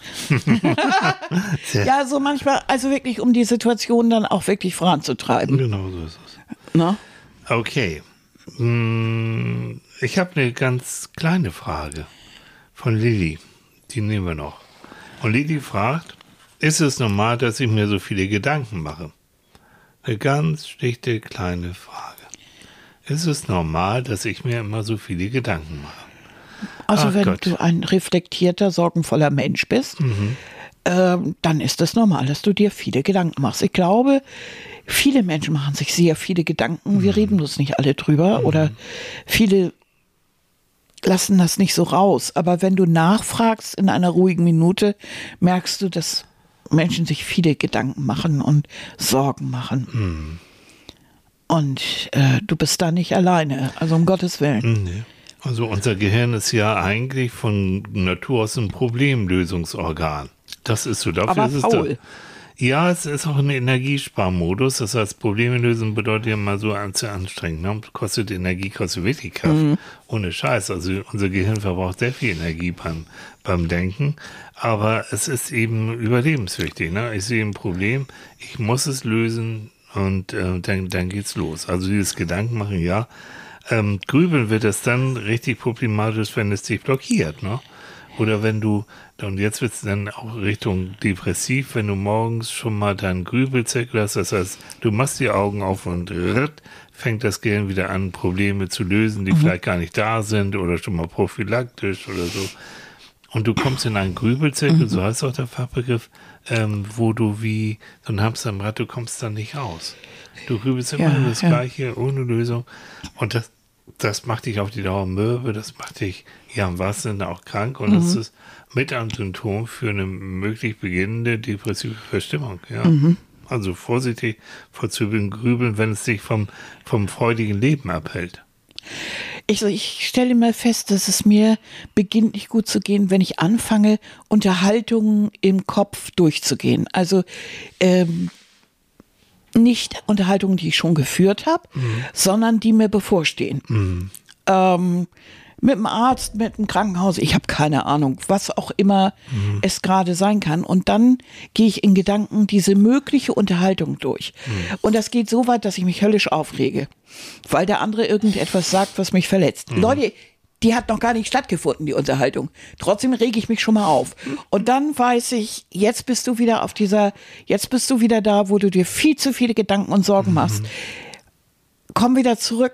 Ja, so manchmal, also wirklich, um die Situation dann auch wirklich voranzutreiben. Genau so ist es. Na? Okay. Ich habe eine ganz kleine Frage von Lilly. Die nehmen wir noch. Und Lilly fragt, ist es normal, dass ich mir so viele Gedanken mache? Eine ganz schlichte kleine Frage. Ist es normal, dass ich mir immer so viele Gedanken mache? Also Ach wenn Gott. du ein reflektierter, sorgenvoller Mensch bist, dann ist es normal, dass du dir viele Gedanken machst. Ich glaube, viele Menschen machen sich sehr viele Gedanken. Wir reden bloß nicht alle drüber oder viele lassen das nicht so raus. Aber wenn du nachfragst in einer ruhigen Minute, merkst du, dass Menschen sich viele Gedanken machen und Sorgen machen. Und du bist da nicht alleine, also um Gottes Willen. Nee. Also unser Gehirn ist ja eigentlich von Natur aus ein Problemlösungsorgan. Das ist so. Dafür Aber ist es faul. Ja, es ist auch ein Energiesparmodus. Das heißt, Probleme lösen bedeutet ja mal so zu anstrengend. Ne? Kostet Energie, kostet wirklich Kraft. Ohne Scheiß. Also unser Gehirn verbraucht sehr viel Energie beim Denken. Aber es ist eben überlebenswichtig. Ne? Ich sehe ein Problem, ich muss es lösen und dann geht's los. Also dieses Gedanken machen, ja. Grübeln wird es dann richtig problematisch, wenn es dich blockiert, ne? Oder wenn du, und jetzt wird es dann auch Richtung depressiv, wenn du morgens schon mal deinen Grübelzirkel hast, das heißt, du machst die Augen auf und fängt das Gehirn wieder an, Probleme zu lösen, die vielleicht gar nicht da sind oder schon mal prophylaktisch oder so. Und du kommst in einen Grübelzirkel, so heißt auch der Fachbegriff, wo du wie so ein Hamster im Rad, du kommst dann nicht raus. Du grübelst immer nur das Gleiche, ohne Lösung. Und das macht dich auf die Dauer mürbe, das macht dich ja im wahrsten Sinne auch krank. Und das ist mit ein Symptom für eine möglich beginnende depressive Verstimmung. Ja. Also vorsichtig vor zu grübeln, wenn es dich vom freudigen Leben abhält. Ich stelle mal fest, dass es mir beginnt nicht gut zu gehen, wenn ich anfange, Unterhaltungen im Kopf durchzugehen. Also nicht Unterhaltungen, die ich schon geführt habe, sondern die mir bevorstehen. Mit dem Arzt, mit dem Krankenhaus, ich habe keine Ahnung, was auch immer es gerade sein kann. Und dann gehe ich in Gedanken diese mögliche Unterhaltung durch. Und das geht so weit, dass ich mich höllisch aufrege, weil der andere irgendetwas sagt, was mich verletzt. Leute, die hat noch gar nicht stattgefunden, die Unterhaltung. Trotzdem rege ich mich schon mal auf. Und dann weiß ich, jetzt bist du wieder da, wo du dir viel zu viele Gedanken und Sorgen machst. Komm wieder zurück.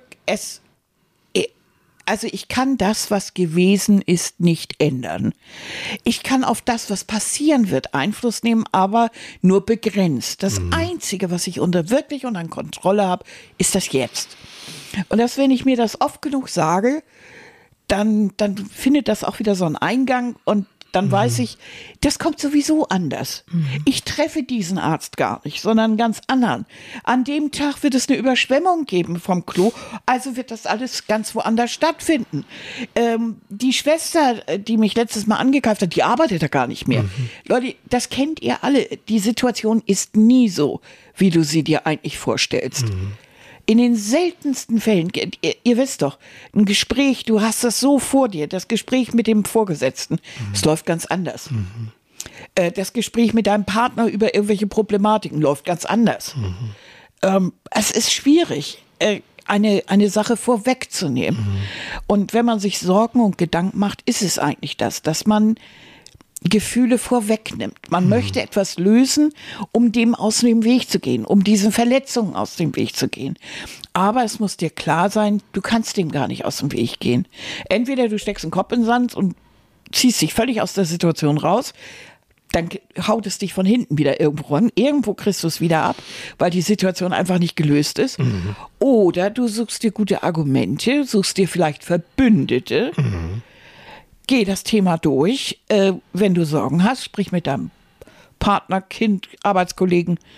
Also ich kann das, was gewesen ist, nicht ändern. Ich kann auf das, was passieren wird, Einfluss nehmen, aber nur begrenzt. Das Einzige, was ich wirklich unter Kontrolle habe, ist das Jetzt. Und wenn ich mir das oft genug sage, dann findet das auch wieder so einen Eingang und dann weiß ich, das kommt sowieso anders. Ich treffe diesen Arzt gar nicht, sondern einen ganz anderen. An dem Tag wird es eine Überschwemmung geben vom Klo, also wird das alles ganz woanders stattfinden. Die Schwester, die mich letztes Mal angekauft hat, die arbeitet da gar nicht mehr. Leute, das kennt ihr alle. Die Situation ist nie so, wie du sie dir eigentlich vorstellst. In den seltensten Fällen, ihr wisst doch, ein Gespräch, du hast das so vor dir, das Gespräch mit dem Vorgesetzten, es läuft ganz anders. Das Gespräch mit deinem Partner über irgendwelche Problematiken läuft ganz anders. Es ist schwierig, eine Sache vorwegzunehmen. Und wenn man sich Sorgen und Gedanken macht, ist es eigentlich das, dass man Gefühle vorwegnimmt. Man möchte etwas lösen, um dem aus dem Weg zu gehen, um diesen Verletzungen aus dem Weg zu gehen. Aber es muss dir klar sein, du kannst dem gar nicht aus dem Weg gehen. Entweder du steckst den Kopf in den Sand und ziehst dich völlig aus der Situation raus, dann haut es dich von hinten wieder irgendwo ran. Irgendwo kriegst du es wieder ab, weil die Situation einfach nicht gelöst ist. Oder du suchst dir gute Argumente, suchst dir vielleicht Verbündete, geh das Thema durch. Wenn du Sorgen hast, sprich mit deinem Partner, Kind, Arbeitskollegen,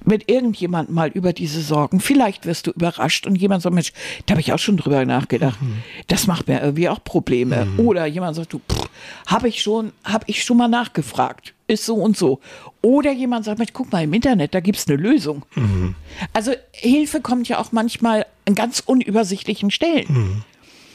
mit irgendjemandem mal über diese Sorgen. Vielleicht wirst du überrascht und jemand sagt, Mensch, da habe ich auch schon drüber nachgedacht. Das macht mir irgendwie auch Probleme. Oder jemand sagt, habe ich schon mal nachgefragt. Ist so und so. Oder jemand sagt, Mensch, guck mal im Internet, da gibt es eine Lösung. Also Hilfe kommt ja auch manchmal an ganz unübersichtlichen Stellen.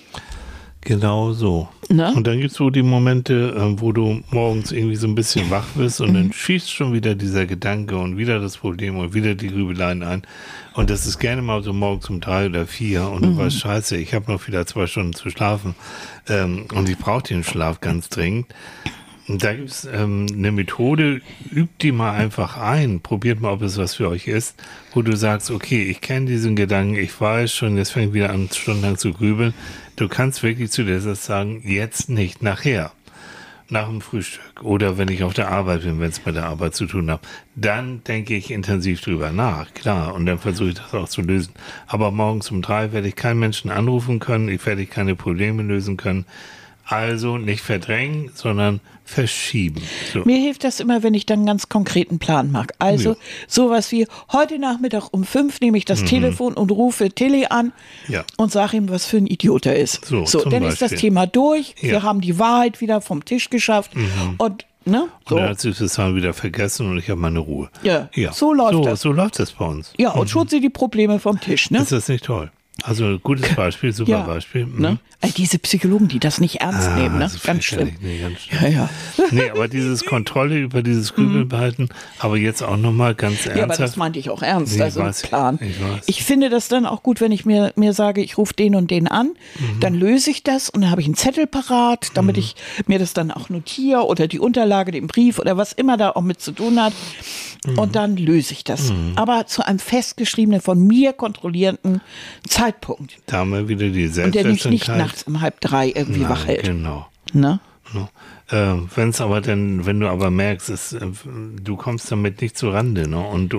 Genau so. Na? Und dann gibt es so die Momente, wo du morgens irgendwie so ein bisschen wach bist und dann schießt schon wieder dieser Gedanke und wieder das Problem und wieder die Grübeleien ein. Und das ist gerne mal so morgens um 3 oder 4 und du weißt, scheiße, ich habe noch wieder 2 Stunden zu schlafen und ich brauche den Schlaf ganz dringend. Und da gibt es eine Methode, übt die mal einfach ein, probiert mal, ob es was für euch ist, wo du sagst, okay, ich kenne diesen Gedanken, ich weiß schon, jetzt fängt wieder an, stundenlang zu grübeln. Du kannst wirklich zu dir das sagen, jetzt nicht, nachher, nach dem Frühstück oder wenn ich auf der Arbeit bin, wenn es mit der Arbeit zu tun hat, dann denke ich intensiv drüber nach, klar, und dann versuche ich das auch zu lösen. Aber morgens um 3 werde ich keinen Menschen anrufen können, ich werde keine Probleme lösen können. Also nicht verdrängen, sondern verschieben. So. Mir hilft das immer, wenn ich dann einen ganz konkreten Plan mache. Also sowas wie, heute Nachmittag um 5 nehme ich das Telefon und rufe Tilly an und sage ihm, was für ein Idiot er ist. So, dann ist das Thema durch. Wir haben die Wahrheit wieder vom Tisch geschafft. Und ne? So. Und dann hat sie das dann wieder vergessen und ich habe meine Ruhe. Ja. So läuft das. So läuft das bei uns. Ja, und schon sind die Probleme vom Tisch. Ne? Ist das nicht toll? Also gutes Beispiel, super Beispiel. Ne? Diese Psychologen, die das nicht ernst nehmen, ne? Ganz schlimm. Nee, ganz schlimm. Nee, aber dieses Kontrolle über dieses Grübeln behalten, aber jetzt auch nochmal ganz ernsthaft. Ja, aber das meinte ich auch ernst, Nee, also weiß, Plan. ich weiß. Ich finde das dann auch gut, wenn ich mir sage, ich rufe den und den an, dann löse ich das und dann habe ich einen Zettel parat, damit ich mir das dann auch notiere oder die Unterlage, den Brief oder was immer da auch mit zu tun hat. Und dann löse ich das. Aber zu einem festgeschriebenen, von mir kontrollierten Zeitpunkt. Da haben wir wieder die Und der mich nicht Selbstwirksamkeit. nachts um 2:30 irgendwie wach hält. Genau. Ne? Wenn du aber merkst, du kommst damit nicht zu Rande, ne? Und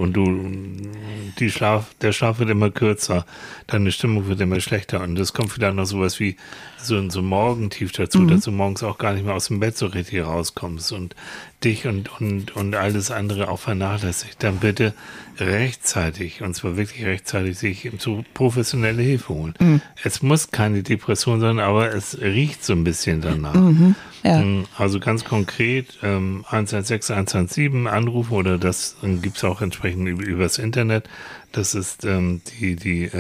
der Schlaf wird immer kürzer, deine Stimmung wird immer schlechter und es kommt vielleicht noch sowas wie so ein Morgentief dazu, dass du morgens auch gar nicht mehr aus dem Bett so richtig rauskommst und dich und alles andere auch vernachlässigt, dann bitte rechtzeitig, und zwar wirklich rechtzeitig, sich zu professionelle Hilfe holen. Es muss keine Depression sein, aber es riecht so ein bisschen danach. Ja. Also ganz konkret 116, 117 anrufen oder das gibt es auch entsprechend übers Internet. Das ist ich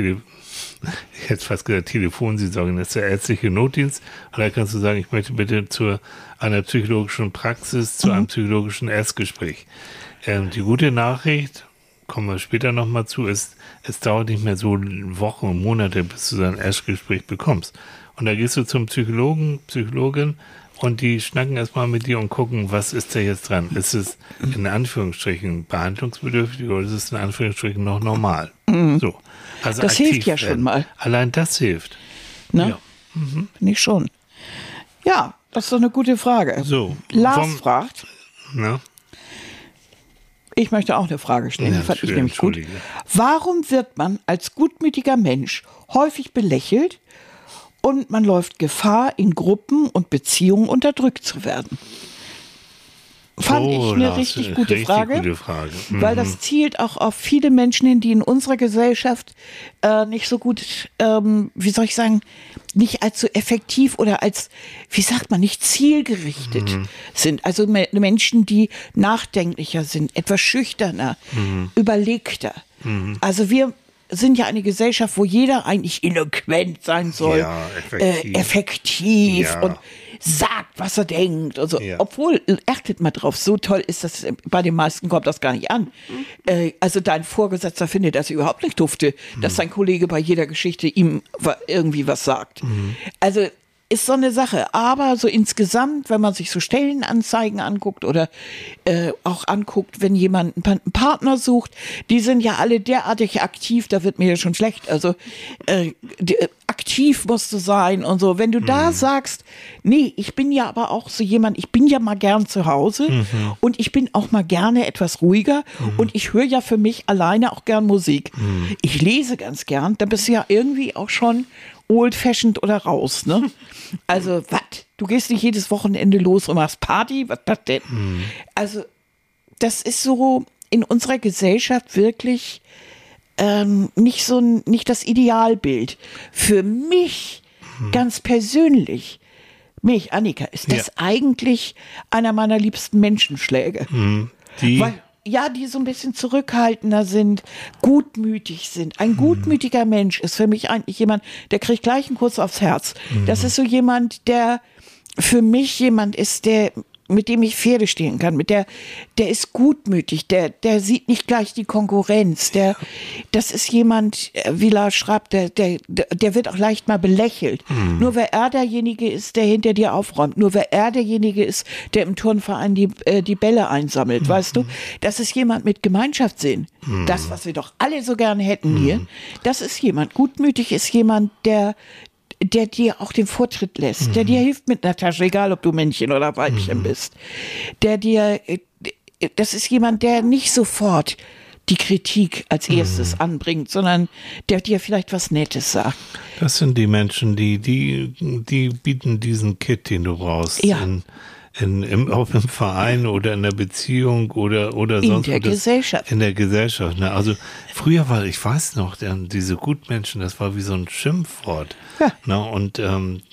hätte fast gesagt Telefonseelsorge, das ist der ärztliche Notdienst. Und da kannst du sagen, ich möchte bitte zu einer psychologischen Praxis, zu einem psychologischen Erstgespräch. Die gute Nachricht, kommen wir später nochmal zu, ist, es dauert nicht mehr so Wochen und Monate, bis du so ein Erstgespräch bekommst. Und da gehst du zum Psychologen, Psychologin und die schnacken erstmal mit dir und gucken, was ist da jetzt dran? Ist es in Anführungsstrichen behandlungsbedürftig oder ist es in Anführungsstrichen noch normal? So. Also Das aktiv hilft ja werden. schon mal. Allein das hilft. Ne? Ja. Finde ich schon. Ja, das ist doch eine gute Frage. So. Lars fragt, Na? ich möchte auch eine Frage stellen, Ja, die fand ich schön, nämlich gut. entschuldige. Warum wird man als gutmütiger Mensch häufig belächelt und man läuft Gefahr, in Gruppen und Beziehungen unterdrückt zu werden? Fand ich eine Lars, richtig gute Frage. Gute Frage. Weil das zielt auch auf viele Menschen hin, die in unserer Gesellschaft nicht so gut, wie soll ich sagen, nicht als so effektiv oder als, wie sagt man, nicht zielgerichtet sind. Also Menschen, die nachdenklicher sind, etwas schüchterner, überlegter. Also wir sind ja eine Gesellschaft, wo jeder eigentlich eloquent sein soll, Ja, effektiv Ja. und sagt, was er denkt und so. Ja. Obwohl, achtet mal drauf, so toll ist das, bei den meisten kommt das gar nicht an. Also dein Vorgesetzter findet das überhaupt nicht dufte, dass sein Kollege bei jeder Geschichte ihm irgendwie was sagt. Also ist so eine Sache. Aber so insgesamt, wenn man sich so Stellenanzeigen anguckt oder auch anguckt, wenn jemand einen Partner sucht, die sind ja alle derartig aktiv, da wird mir ja schon schlecht. Also aktiv musst du sein und so. Wenn du da sagst, nee, ich bin ja aber auch so jemand, ich bin ja mal gern zu Hause und ich bin auch mal gerne etwas ruhiger und ich höre ja für mich alleine auch gern Musik. Ich lese ganz gern, da bist du ja irgendwie auch schon old-fashioned oder raus, ne? Also, was? Du gehst nicht jedes Wochenende los und machst Party? Was das denn? Also, das ist so, in unserer Gesellschaft wirklich nicht das Idealbild. Für mich ganz persönlich, Annika, ist das eigentlich einer meiner liebsten Menschenschläge. Die Die so ein bisschen zurückhaltender sind, gutmütig sind. Ein gutmütiger Mensch ist für mich eigentlich jemand, der kriegt gleich einen Kuss aufs Herz. Das ist so jemand, der für mich jemand ist, mit dem ich Pferde stehen kann, der ist gutmütig, der sieht nicht gleich die Konkurrenz, das ist jemand, wie Lars schreibt, der wird auch leicht mal belächelt. Nur wer er derjenige ist, der hinter dir aufräumt, nur wer er derjenige ist, der im Turnverein die Bälle einsammelt, weißt du? Das ist jemand mit Gemeinschaftssinn. Das, was wir doch alle so gerne hätten hier, das ist jemand. Gutmütig ist jemand, der dir auch den Vortritt lässt, der dir hilft mit einer Tasche, egal ob du Männchen oder Weibchen bist. Das ist jemand, der nicht sofort die Kritik als erstes anbringt, sondern der dir vielleicht was Nettes sagt. Das sind die Menschen, die bieten diesen Kit, den du brauchst. Ja. Ob im Verein oder in der Beziehung oder sonst. In der Gesellschaft. In der Gesellschaft. Ne? Also früher war, ich weiß noch, diese Gutmenschen, das war wie so ein Schimpfwort. Ja. Ne? Und da haben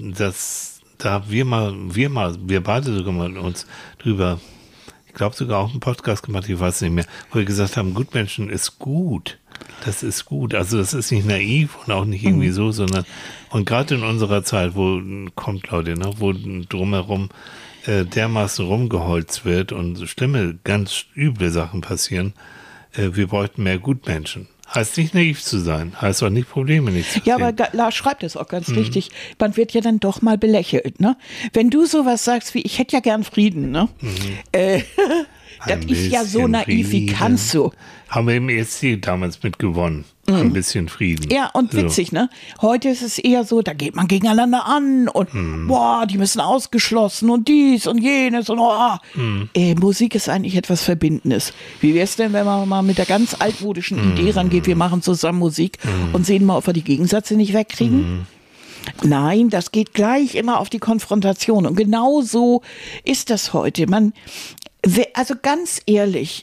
wir beide sogar mal uns drüber, ich glaube sogar auch einen Podcast gemacht, ich weiß nicht mehr, wo wir gesagt haben, Gutmenschen ist gut. Das ist gut. Also das ist nicht naiv und auch nicht irgendwie so, sondern, und gerade in unserer Zeit, wo drumherum dermaßen rumgeholzt wird und schlimme, ganz üble Sachen passieren, wir bräuchten mehr Gutmenschen. Heißt nicht naiv zu sein, heißt auch nicht Probleme nicht zu sehen. Ja, aber Lars schreibt es auch ganz richtig. Man wird ja dann doch mal belächelt, ne? Wenn du sowas sagst wie, ich hätte ja gern Frieden, ne? Das ist ja so naiv, wie kannst du? Haben wir im ESC damals mit gewonnen. Ein bisschen Frieden. Ja, und witzig, ne? Heute ist es eher so, da geht man gegeneinander an und boah, die müssen ausgeschlossen und dies und jenes und Musik ist eigentlich etwas Verbindendes. Wie wär's denn, wenn man mal mit der ganz altmodischen Idee rangeht, wir machen zusammen Musik und sehen mal, ob wir die Gegensätze nicht wegkriegen? Nein, das geht gleich immer auf die Konfrontation und genau so ist das heute. Also ganz ehrlich,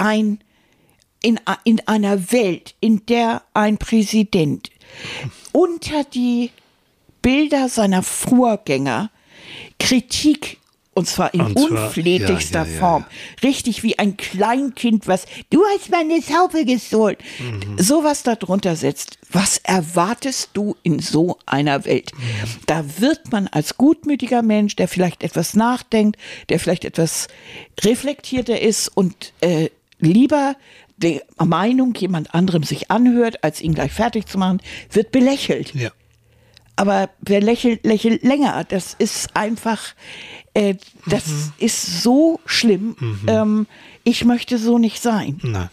in einer Welt, in der ein Präsident unter die Bilder seiner Vorgänger Kritik, und zwar in unflätigster Form, richtig wie ein Kleinkind, du hast meine Schaufel gestohlen, sowas darunter setzt. Was erwartest du in so einer Welt? Da wird man als gutmütiger Mensch, der vielleicht etwas nachdenkt, der vielleicht etwas reflektierter ist und lieber die Meinung jemand anderem sich anhört, als ihn gleich fertig zu machen, wird belächelt. Ja. Aber wer lächelt länger. Das ist einfach, das ist so schlimm. Ich möchte so nicht sein. Nein.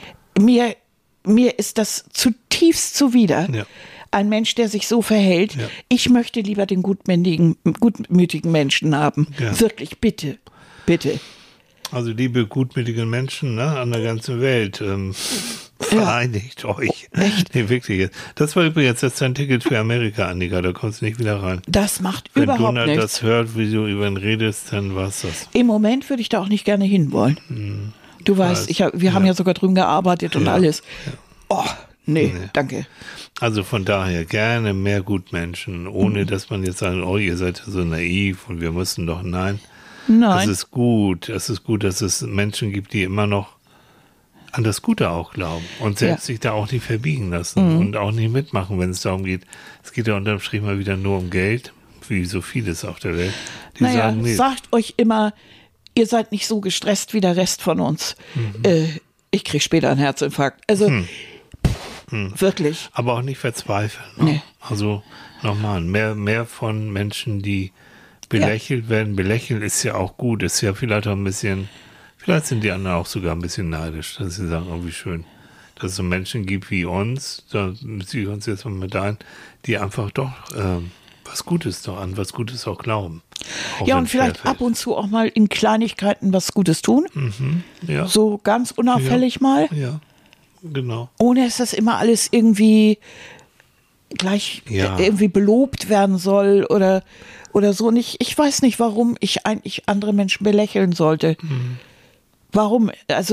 Mir ist das zutiefst zuwider. Ja. Ein Mensch, der sich so verhält. Ja. Ich möchte lieber den gutmütigen Menschen haben. Ja. Wirklich, bitte, bitte. Also liebe gutmütigen Menschen, ne, an der ganzen Welt, vereinigt euch. Echt? Nee, wirklich. Das war übrigens jetzt dein Ticket für Amerika, Annika, da kommst du nicht wieder rein. Das macht überhaupt nichts. Wenn du das hört, wie du über ihn redest, dann war's das. Im Moment würde ich da auch nicht gerne hinwollen. Du weißt, wir haben ja sogar drüben gearbeitet und alles. Ja. Oh, nee, danke. Also von daher gerne mehr Gutmenschen, ohne dass man jetzt sagt, oh, ihr seid ja so naiv und wir müssen doch, nein. Es ist gut, dass es Menschen gibt, die immer noch an das Gute auch glauben und selbst sich da auch nicht verbiegen lassen und auch nicht mitmachen, wenn es darum geht. Es geht ja unterm Strich mal wieder nur um Geld, wie so vieles auf der Welt. Die sagen, nee. Sagt euch immer, ihr seid nicht so gestresst wie der Rest von uns. Ich kriege später einen Herzinfarkt. Also wirklich. Aber auch nicht verzweifeln. Ne? Nee. Also nochmal, mehr von Menschen, die belächelt werden. Belächeln ist ja auch gut. Ist ja vielleicht auch ein bisschen, vielleicht sind die anderen auch sogar ein bisschen neidisch, dass sie sagen, oh, wie schön, dass es so Menschen gibt wie uns, da ziehe ich uns jetzt mal mit ein, die einfach doch was Gutes auch glauben. Ja, und vielleicht ab und zu auch mal in Kleinigkeiten was Gutes tun. Ja. So ganz unauffällig mal. Ja, genau. Ohne dass das immer alles irgendwie gleich irgendwie belobt werden soll oder so. Und ich weiß nicht, warum ich eigentlich andere Menschen belächeln sollte. Warum? Also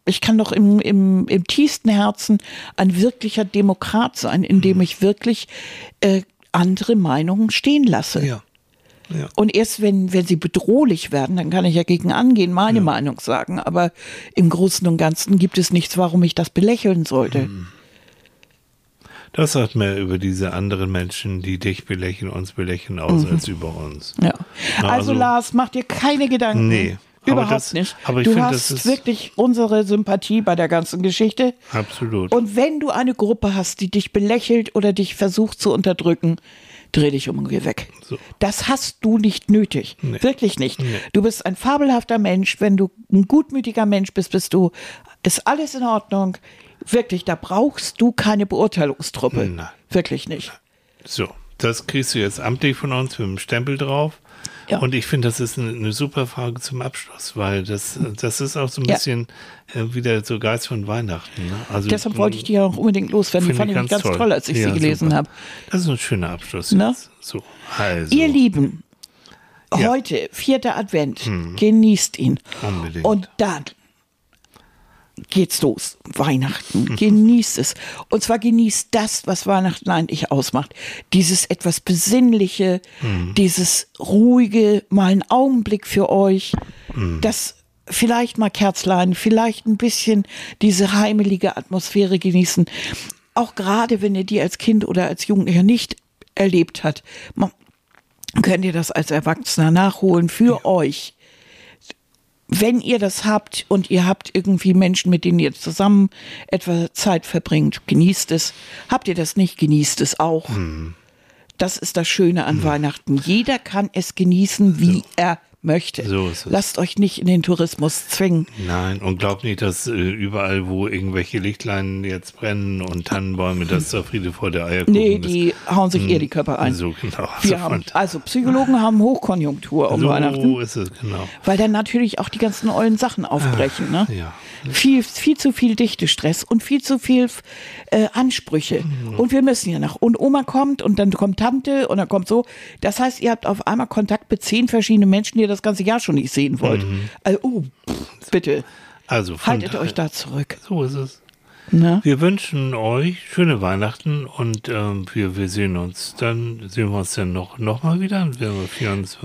ich kann doch im tiefsten Herzen ein wirklicher Demokrat sein, indem ich wirklich andere Meinungen stehen lasse. Ja. Ja. Und erst wenn sie bedrohlich werden, dann kann ich ja gegen angehen, meine Meinung sagen. Aber im Großen und Ganzen gibt es nichts, warum ich das belächeln sollte. Das sagt mehr über diese anderen Menschen, die dich belächeln, uns belächeln, aus als über uns. Ja. Also Lars, mach dir keine Gedanken. Nee. Überhaupt nicht. Aber ich du finde, hast wirklich unsere Sympathie bei der ganzen Geschichte. Absolut. Und wenn du eine Gruppe hast, die dich belächelt oder dich versucht zu unterdrücken, dreh dich um und geh weg. So. Das hast du nicht nötig. Nee. Wirklich nicht. Nee. Du bist ein fabelhafter Mensch. Wenn du ein gutmütiger Mensch bist, ist alles in Ordnung. Wirklich, da brauchst du keine Beurteilungstruppe. Nein. Wirklich nicht. So, das kriegst du jetzt amtlich von uns mit dem Stempel drauf. Ja. Und ich finde, das ist eine super Frage zum Abschluss, weil das ist auch so ein bisschen wieder so Geist von Weihnachten. Ne? Also, Deshalb wollte ich die ja auch unbedingt loswerden. Die fand ich ganz toll, als ich sie gelesen habe. Das ist ein schöner Abschluss. Ne? Jetzt. So, also. Ihr Lieben, heute, 4. Advent, genießt ihn. Unbedingt. Und dann geht's los. Weihnachten. Genießt es. Und zwar genießt das, was Weihnachten eigentlich ausmacht. Dieses etwas Besinnliche, dieses ruhige, mal einen Augenblick für euch, das vielleicht mal Kerzlein, vielleicht ein bisschen diese heimelige Atmosphäre genießen. Auch gerade, wenn ihr die als Kind oder als Jugendlicher nicht erlebt habt, könnt ihr das als Erwachsener nachholen für euch. Wenn ihr das habt und ihr habt irgendwie Menschen, mit denen ihr zusammen etwa Zeit verbringt, genießt es. Habt ihr das nicht, genießt es auch. Das ist das Schöne an Weihnachten. Jeder kann es genießen, wie er möchte. So ist es. Lasst euch nicht in den Tourismus zwingen. Nein, und glaubt nicht, dass überall, wo irgendwelche Lichtlein jetzt brennen und Tannenbäume, dass da Friede vor der Eierkuchen Nee, ist. die hauen sich eher die Körper ein. So, genau. Also Psychologen haben Hochkonjunktur um Weihnachten. So ist es, genau. Weil dann natürlich auch die ganzen ollen Sachen aufbrechen. Ne? Ja. Viel zu viel Dichtestress und viel zu viel Ansprüche. Und wir müssen ja noch. Und Oma kommt und dann kommt Tante und dann kommt so. Das heißt, ihr habt auf einmal Kontakt mit 10 verschiedenen Menschen, die ihr das ganze Jahr schon nicht sehen wollt. Also, bitte, Also haltet euch da zurück. So ist es. Na? Wir wünschen euch schöne Weihnachten und wir sehen wir uns dann noch mal wieder. Dann werden wir 24.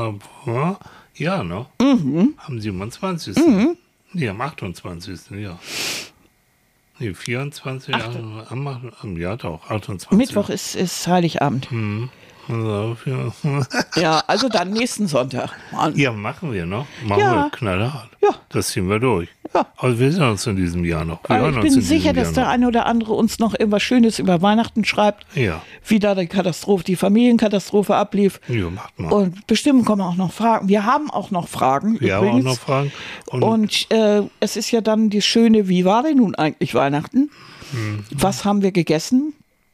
Ja, ne? Am 27. Nee, am 28. Ja. Nee, 24. Ja, doch, 28. Mittwoch ist Heiligabend. Also, Ja, also dann nächsten Sonntag. Mann. ja, machen wir noch. Machen Ja. wir knallhart. Ja. Das ziehen wir durch. Ja. Also wir sehen uns in diesem Jahr noch. Wir Aber hören ich uns bin in sicher, diesem dass Jahr der eine oder andere uns noch irgendwas Schönes über Weihnachten schreibt. Ja. Wie da die Katastrophe, die Familienkatastrophe ablief. Ja, macht mal. Und bestimmt kommen auch noch Fragen. Wir haben auch noch Fragen. Wir haben auch übrigens. noch Fragen. Und es ist ja dann die schöne, wie war denn nun eigentlich Weihnachten? Was haben wir gegessen?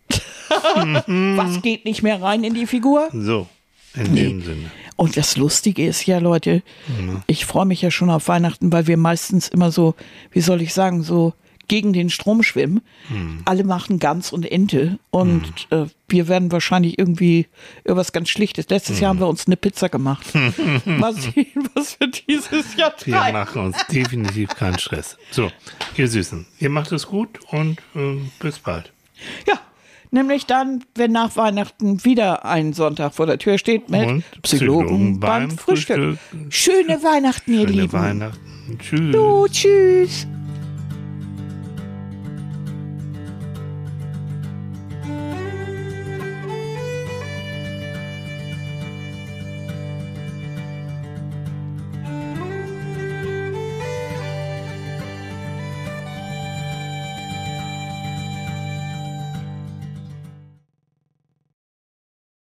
Was geht nicht mehr rein in die Figur? So, in dem Sinne. Und das Lustige ist ja, Leute, ich freue mich ja schon auf Weihnachten, weil wir meistens immer so, wie soll ich sagen, so gegen den Strom schwimmen. Alle machen Gans und Ente und wir werden wahrscheinlich irgendwie irgendwas ganz Schlichtes. Letztes Jahr haben wir uns eine Pizza gemacht. Mal sehen, was wir dieses Jahr Wir treiben. machen uns definitiv keinen Stress. So, ihr Süßen, ihr macht es gut und bis bald. Ja, nämlich dann, wenn nach Weihnachten wieder ein Sonntag vor der Tür steht mit Und Psychologen beim Frühstück. Schöne Weihnachten, ihr Schöne Lieben. Weihnachten. Tschüss. Du, tschüss.